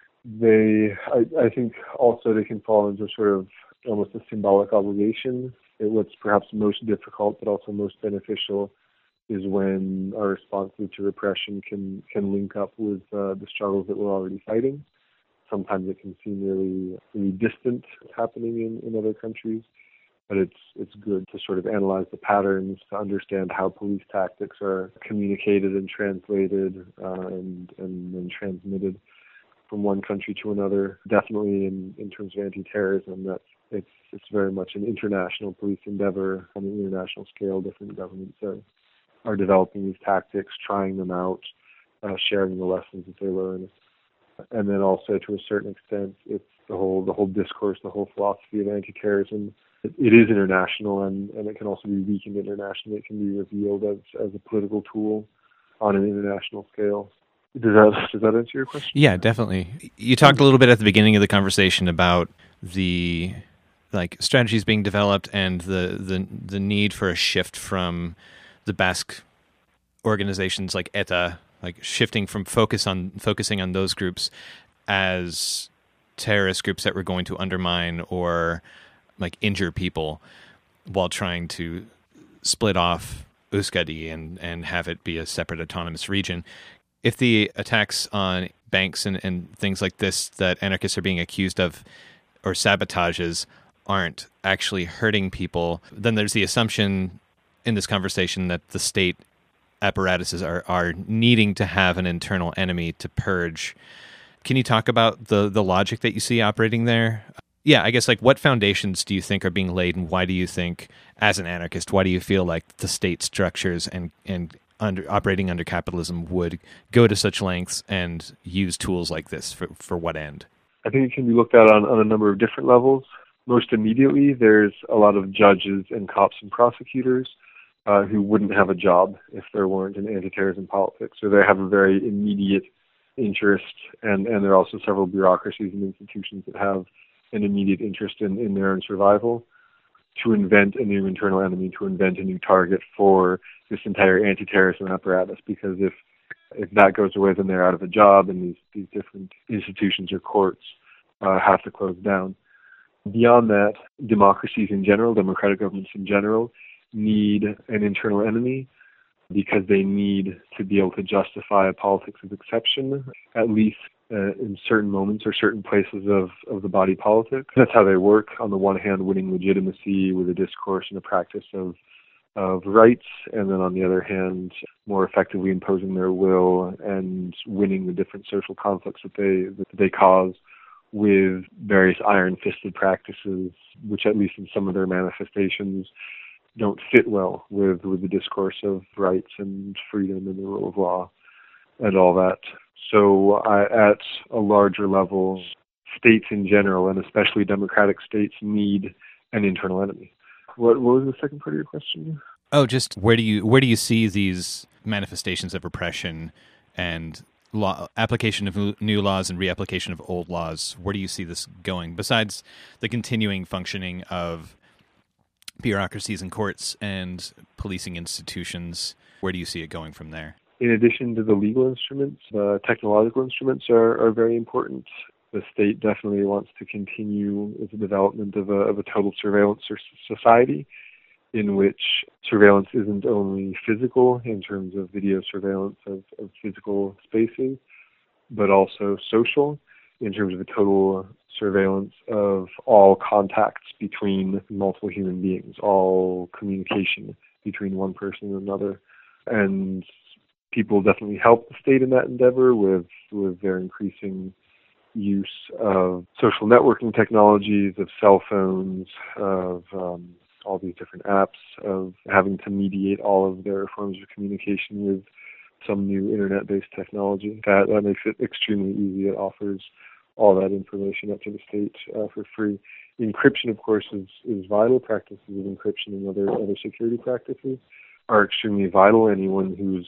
I think also they can fall into sort of almost a symbolic obligation. What's perhaps most difficult but also most beneficial is when our responses to repression can link up with the struggles that we're already fighting. Sometimes it can seem really distant happening in other countries, but it's good to sort of analyze the patterns, to understand how police tactics are communicated and translated and then transmitted from one country to another. Definitely in terms of anti-terrorism, that it's very much an international police endeavor on an international scale. Different governments are developing these tactics, trying them out, sharing the lessons that they learn. And then also, to a certain extent, it's the whole discourse, the whole philosophy of anti-terrorism. It is international, and it can also be weakened internationally. It can be revealed as a political tool on an international scale. Does that answer your question? Yeah, definitely. You talked a little bit at the beginning of the conversation about the strategies being developed and the need for a shift from the Basque organizations like ETA, shifting from focusing on those groups as terrorist groups that were going to undermine or injure people, while trying to split off Euskadi and have it be a separate autonomous region. If the attacks on banks and things like this that anarchists are being accused of, or sabotages, aren't actually hurting people, then there's the assumption in this conversation that the state apparatuses are needing to have an internal enemy to purge. Can you talk about the logic that you see operating there? Yeah, I guess what foundations do you think are being laid, and why do you think, as an anarchist, why do you feel like the state structures and operating under capitalism would go to such lengths and use tools like this for what end? I think it can be looked at on a number of different levels. Most immediately, there's a lot of judges and cops and prosecutors who wouldn't have a job if there weren't an anti-terrorism politics. So they have a very immediate interest, and there are also several bureaucracies and institutions that have an immediate interest in their own survival, to invent a new internal enemy, to invent a new target for this entire anti-terrorism apparatus. Because if If that goes away, then they're out of a job, and these different institutions or courts have to close down. Beyond that, democracies in general, democratic governments in general, need an internal enemy because they need to be able to justify a politics of exception, at least in certain moments or certain places of the body politic. That's how they work. On the one hand, winning legitimacy with a discourse and a practice of rights, and then on the other hand, more effectively imposing their will and winning the different social conflicts that they cause with various iron-fisted practices, which at least in some of their manifestations don't fit well with the discourse of rights and freedom and the rule of law and all that. So at a larger level, states in general, and especially democratic states, need an internal enemy. What was the second part of your question? Oh, just where do you see these manifestations of repression and application of new laws and reapplication of old laws? Where do you see this going, besides the continuing functioning of bureaucracies and courts and policing institutions? Where do you see it going from there? In addition to the legal instruments, the technological instruments are very important. The state definitely wants to continue the development of a total surveillance society, in which surveillance isn't only physical in terms of video surveillance of physical spaces, but also social in terms of a total surveillance of all contacts between multiple human beings, all communication between one person and another. And people definitely help the state in that endeavor with their increasing use of social networking technologies, of cell phones, of all these different apps, of having to mediate all of their forms of communication with some new internet-based technology. That makes it extremely easy. It offers all that information up to the state for free. Encryption, of course, is vital. Practices of encryption and other security practices are extremely vital. Anyone who's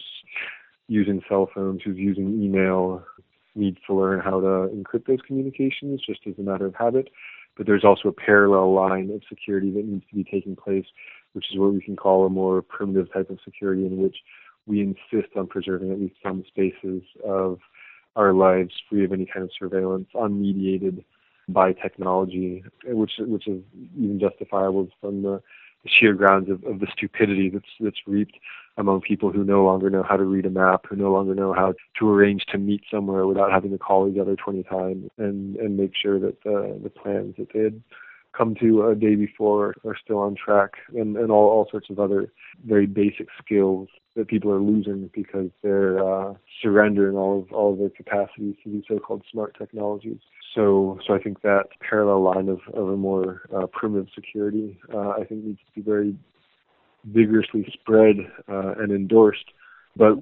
using cell phones, who's using email, needs to learn how to encrypt those communications just as a matter of habit. But there's also a parallel line of security that needs to be taking place, which is what we can call a more primitive type of security, in which we insist on preserving at least some spaces of our lives free of any kind of surveillance, unmediated by technology, which is even justifiable from the sheer grounds of the stupidity that's reaped among people who no longer know how to read a map, who no longer know how to arrange to meet somewhere without having to call each other 20 times and make sure that the plans that they had come to a day before are still on track, and all sorts of other very basic skills that people are losing because they're surrendering all of their capacities to these so-called smart technologies. So I think that parallel line of a more primitive security, I think, needs to be very vigorously spread and endorsed, but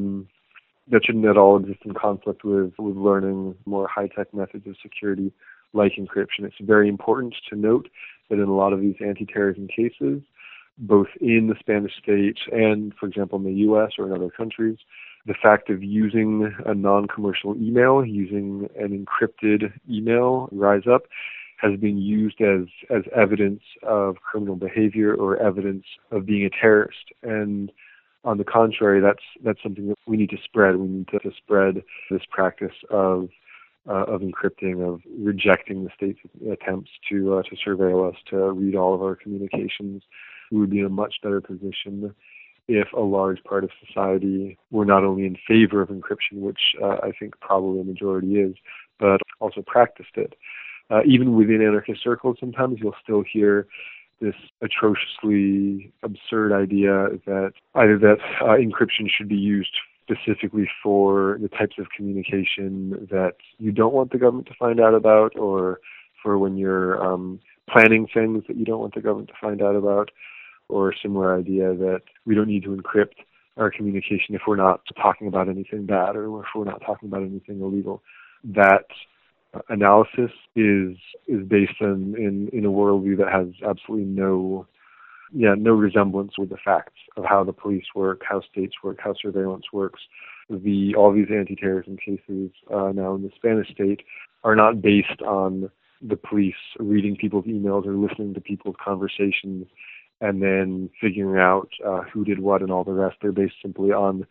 that shouldn't at all exist in conflict with learning more high-tech methods of security like encryption. It's very important to note that in a lot of these anti-terrorism cases, both in the Spanish state and, for example, in the U.S. or in other countries, the fact of using a non-commercial email, using an encrypted email, Rise Up, has been used as evidence of criminal behavior or evidence of being a terrorist. And on the contrary, that's something that we need to spread. We need to spread this practice of encrypting, of rejecting the state's attempts to surveil us, to read all of our communications. We would be in a much better position if a large part of society were not only in favor of encryption, which I think probably a majority is, but also practiced it. Even within anarchist circles, sometimes you'll still hear this atrociously absurd idea that either that encryption should be used specifically for the types of communication that you don't want the government to find out about, or for when you're planning things that you don't want the government to find out about, or a similar idea that we don't need to encrypt our communication if we're not talking about anything bad or if we're not talking about anything illegal. That analysis is based in a worldview that has absolutely no resemblance with the facts of how the police work, how states work, how surveillance works. All these anti-terrorism cases now in the Spanish state are not based on the police reading people's emails or listening to people's conversations and then figuring out who did what and all the rest. They're based simply on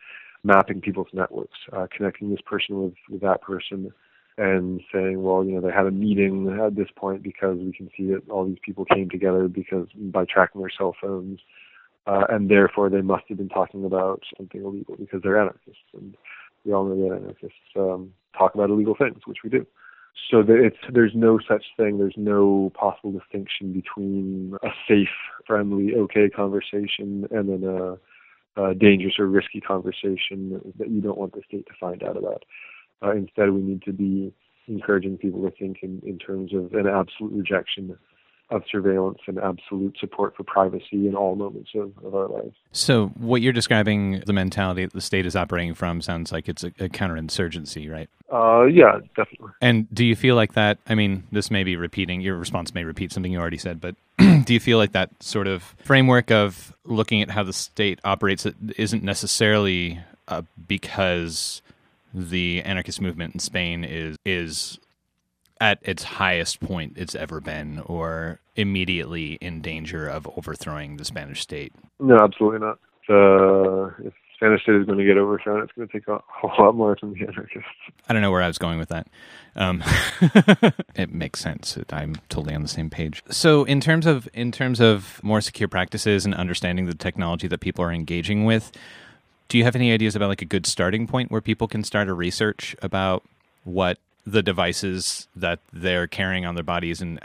mapping people's networks, connecting this person with that person, and saying, well, they had a meeting at this point because we can see that all these people came together because by tracking their cell phones, and therefore they must have been talking about something illegal because they're anarchists, and we all know that anarchists talk about illegal things, which we do. So there's no such thing, there's no possible distinction between a safe, friendly, okay conversation and then a dangerous or risky conversation that you don't want the state to find out about. Instead, we need to be encouraging people to think in terms of an absolute rejection of surveillance and absolute support for privacy in all moments of our lives. So what you're describing, the mentality that the state is operating from, sounds like it's a counterinsurgency, right? Yeah, definitely. And do you feel like that, this may be repeating, your response may repeat something you already said, but do you feel like that sort of framework of looking at how the state operates isn't necessarily because the anarchist movement in Spain is at its highest point it's ever been, or immediately in danger of overthrowing the Spanish state? No, absolutely not. If the Spanish state is going to get overthrown, it's going to take a whole lot more from the anarchists. I don't know where I was going with that. It makes sense. I'm totally on the same page. So in terms of more secure practices and understanding the technology that people are engaging with, do you have any ideas about like a good starting point where people can start a research about what the devices that they're carrying on their bodies and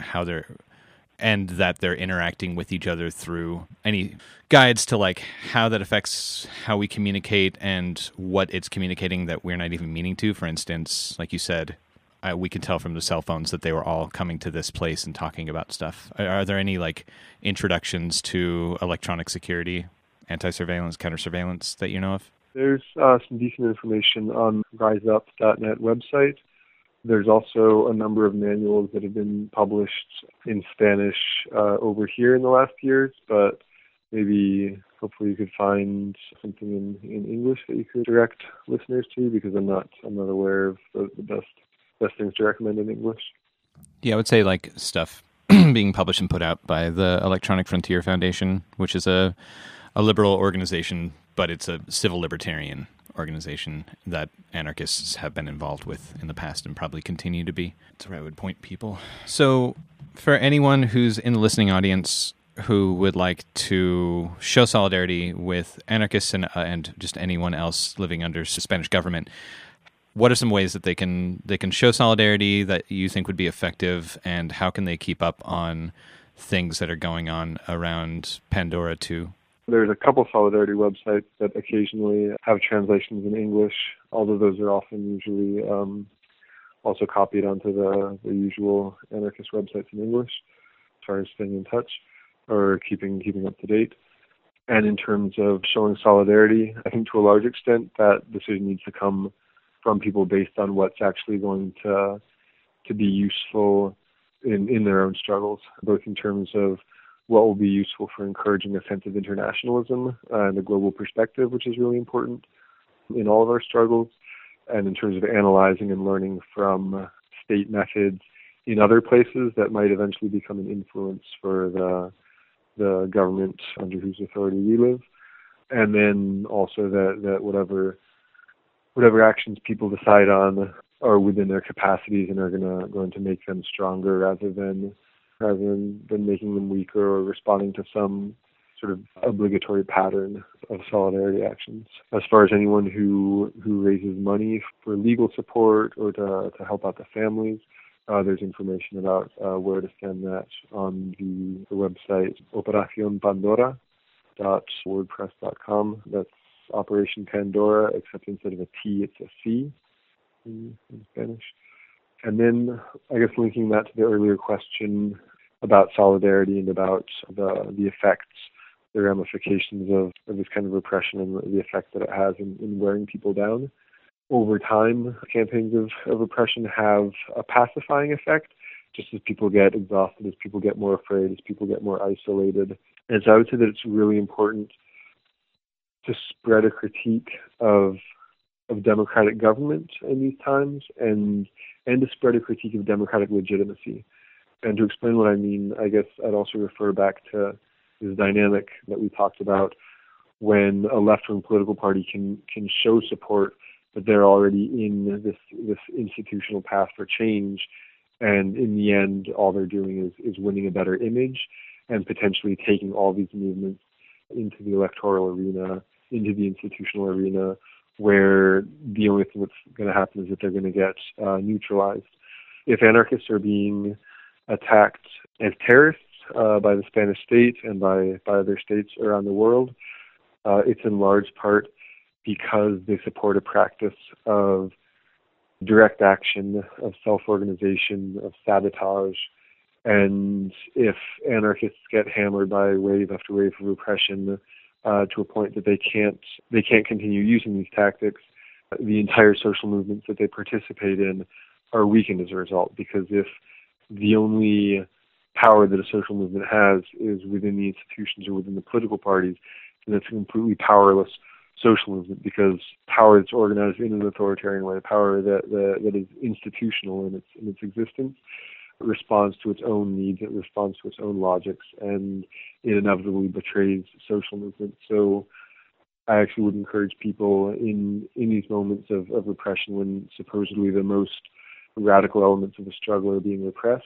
that they're interacting with each other through? Any guides to like how that affects how we communicate and what it's communicating that we're not even meaning to? For instance, like you said, we can tell from the cell phones that they were all coming to this place and talking about stuff. Are there any like introductions to electronic security, anti-surveillance, counter-surveillance that you know of? There's some decent information on riseup.net website. There's also a number of manuals that have been published in Spanish over here in the last years, but maybe hopefully you could find something in English that you could direct listeners to, because I'm not aware of the best things to recommend in English. Yeah, I would say like stuff being published and put out by the Electronic Frontier Foundation, which is a liberal organization, but it's a civil libertarian organization that anarchists have been involved with in the past and probably continue to be. That's where I would point people. So for anyone who's in the listening audience who would like to show solidarity with anarchists and just anyone else living under Spanish government, what are some ways that they can show solidarity that you think would be effective, and how can they keep up on things that are going on around Pandora 2? There's a couple solidarity websites that occasionally have translations in English, although those are often usually also copied onto the usual anarchist websites in English, as far as staying in touch or keeping up to date. And in terms of showing solidarity, I think to a large extent that decision needs to come from people based on what's actually going to be useful in their own struggles, both in terms of what will be useful for encouraging a sense of internationalism and a global perspective, which is really important in all of our struggles, and in terms of analyzing and learning from state methods in other places that might eventually become an influence for the government under whose authority we live. And then also that whatever actions people decide on are within their capacities and are going to make them stronger rather than making them weaker or responding to some sort of obligatory pattern of solidarity actions. As far as anyone who raises money for legal support or to help out the families, there's information about where to send that on the website operacionpandora.wordpress.com. That's Operation Pandora, except instead of a T, it's a C in Spanish. And then, I guess linking that to the earlier question about solidarity and about the effects, the ramifications of this kind of repression and the effect that it has in wearing people down. Over time, campaigns of repression have a pacifying effect, just as people get exhausted, as people get more afraid, as people get more isolated. And so I would say that it's really important to spread a critique of democratic government in these times, and to spread a critique of democratic legitimacy. And to explain what I mean, I guess I'd also refer back to this dynamic that we talked about, when a left-wing political party can show support, but they're already in this institutional path for change, and in the end, all they're doing is winning a better image and potentially taking all these movements into the electoral arena, into the institutional arena, where the only thing that's going to happen is that they're going to get neutralized. If anarchists are being attacked as terrorists by the Spanish state and by other states around the world, it's in large part because they support a practice of direct action, of self-organization, of sabotage. And if anarchists get hammered by wave after wave of repression to a point that they can't continue using these tactics, the entire social movements that they participate in are weakened as a result. Because if the only power that a social movement has is within the institutions or within the political parties, then it's a completely powerless social movement, because power that's organized in an authoritarian way, power that is institutional in its existence, responds to its own needs, it responds to its own logics, and it inevitably betrays social movements. So I actually would encourage people in these moments of repression, when supposedly the most radical elements of the struggle are being repressed,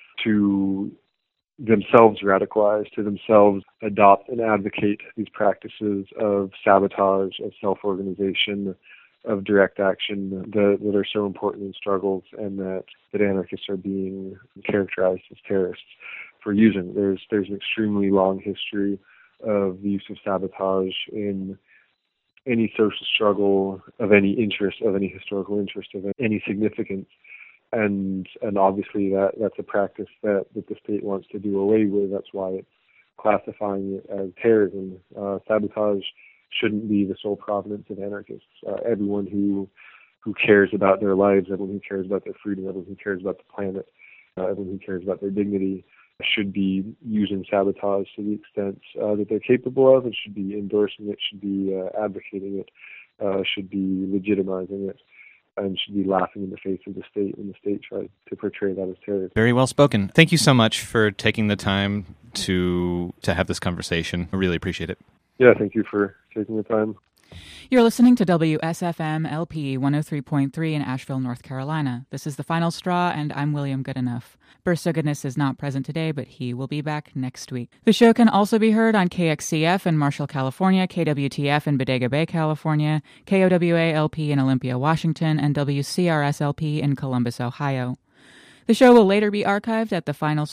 to themselves radicalize, to themselves adopt and advocate these practices of sabotage, of self-organization, of direct action that are so important in struggles, and that anarchists are being characterized as terrorists for using. There's an extremely long history of the use of sabotage in any social struggle of any interest, of any historical interest, of any significance. And obviously that's a practice that the state wants to do away with. That's why it's classifying it as terrorism. Sabotage shouldn't be the sole provenance of anarchists. Everyone who cares about their lives, everyone who cares about their freedom, everyone who cares about the planet, everyone who cares about their dignity should be using sabotage to the extent that they're capable of, and should be endorsing it, should be advocating it, should be legitimizing it, and should be laughing in the face of the state when the state tries to portray that as terrorism. Very well spoken. Thank you so much for taking the time to have this conversation. I really appreciate it. Yeah, thank you for taking the time. You're listening to WSFM LP 103.3 in Asheville, North Carolina. This is The Final Straw, and I'm William Goodenough. Burst of Goodness is not present today, but he will be back next week. The show can also be heard on KXCF in Marshall, California, KWTF in Bodega Bay, California, KOWA-LP in Olympia, Washington, and WCRS-LP in Columbus, Ohio. The show will later be archived at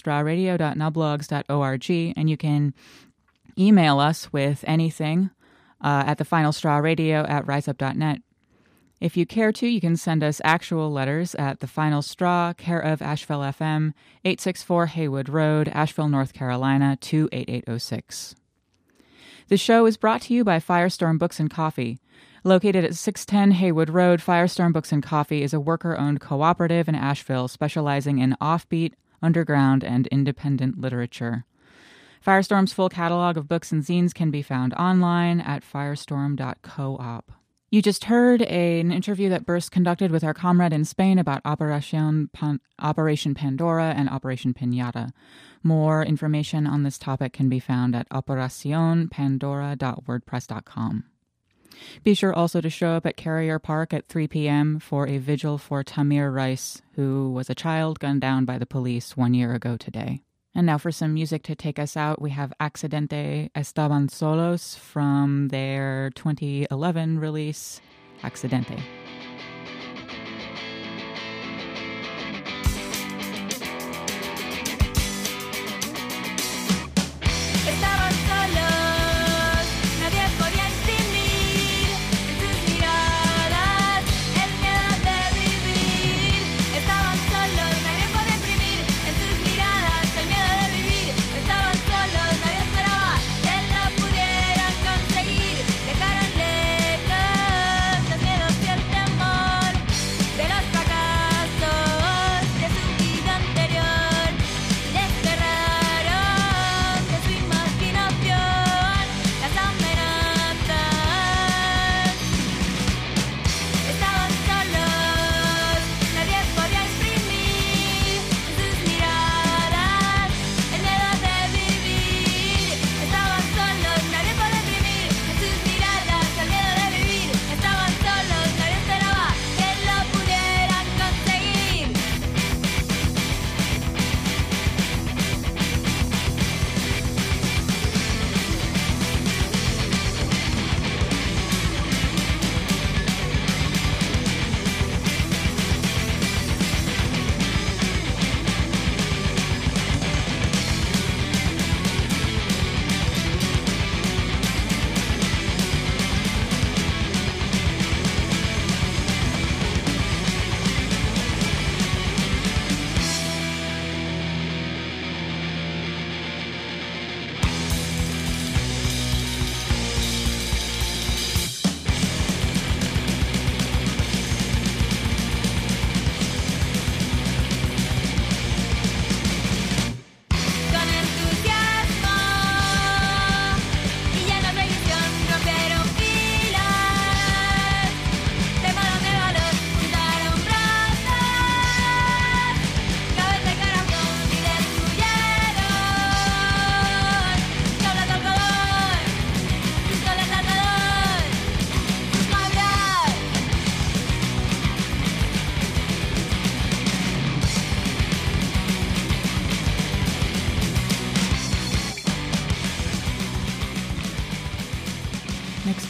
thefinalstrawradio.nublogs.org, and you can email us with anything at thefinalstrawradio@riseup.net. If you care to, you can send us actual letters at The Final Straw, care of Asheville FM, 864 Haywood Road, Asheville, North Carolina, 28806. The show is brought to you by Firestorm Books and Coffee. Located at 610 Haywood Road, Firestorm Books and Coffee is a worker-owned cooperative in Asheville specializing in offbeat, underground, and independent literature. Firestorm's full catalog of books and zines can be found online at firestorm.coop. You just heard an interview that Burst conducted with our comrade in Spain about Operation Pandora and Operation Piñata. More information on this topic can be found at operacionpandora.wordpress.com. Be sure also to show up at Carrier Park at 3 p.m. for a vigil for Tamir Rice, who was a child gunned down by the police 1 year ago today. And now for some music to take us out, we have Accidente Estaban Solos from their 2011 release, Accidente. Dejaron lejos los miedos y el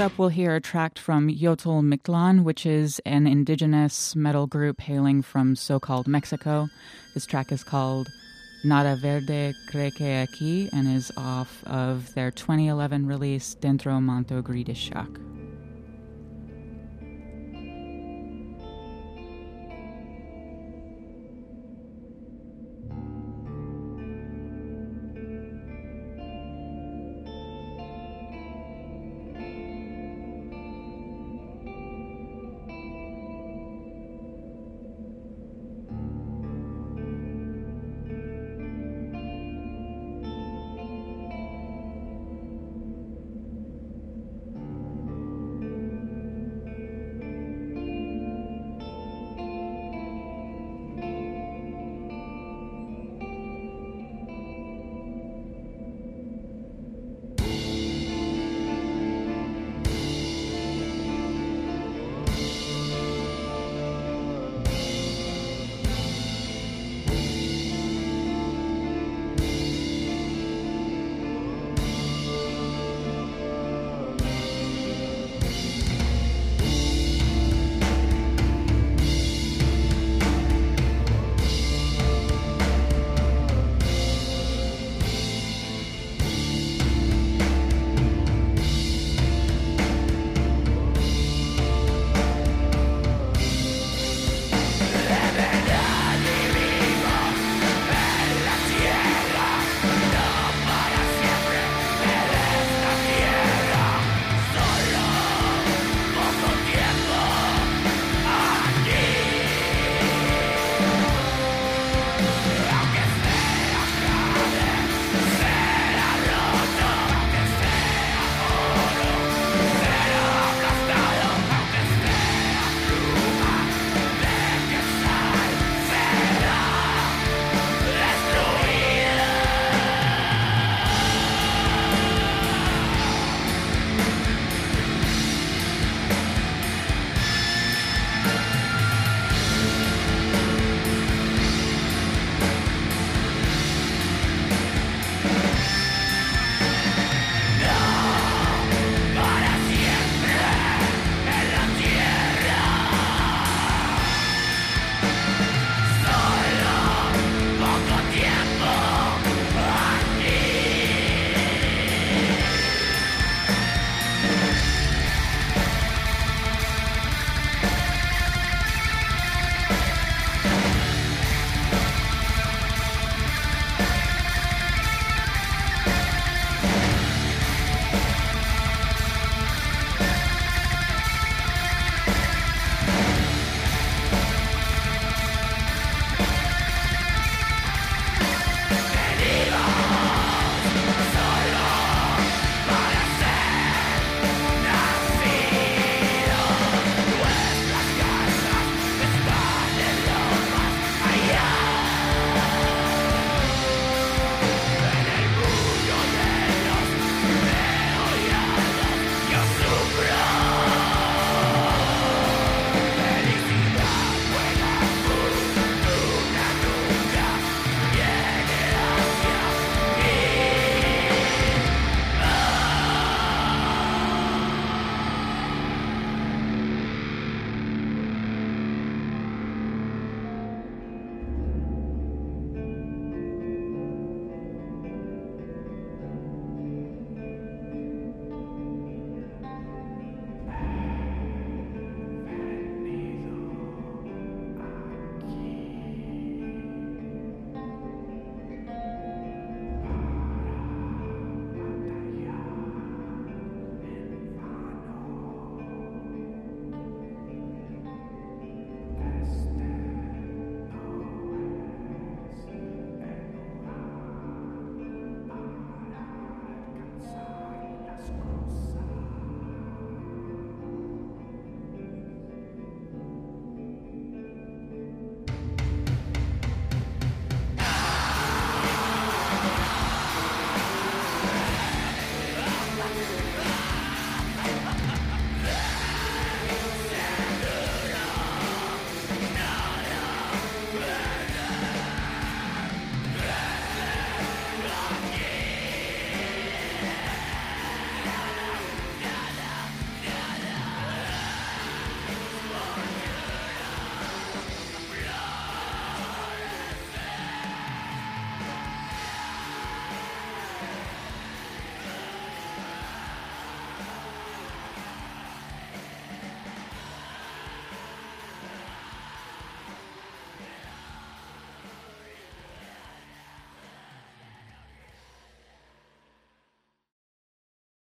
up, we'll hear a track from Yotl Mictlan, which is an indigenous metal group hailing from so-called Mexico. This track is called Nada Verde Cree Que Aquí and is off of their 2011 release Dentro Manto Gridishak.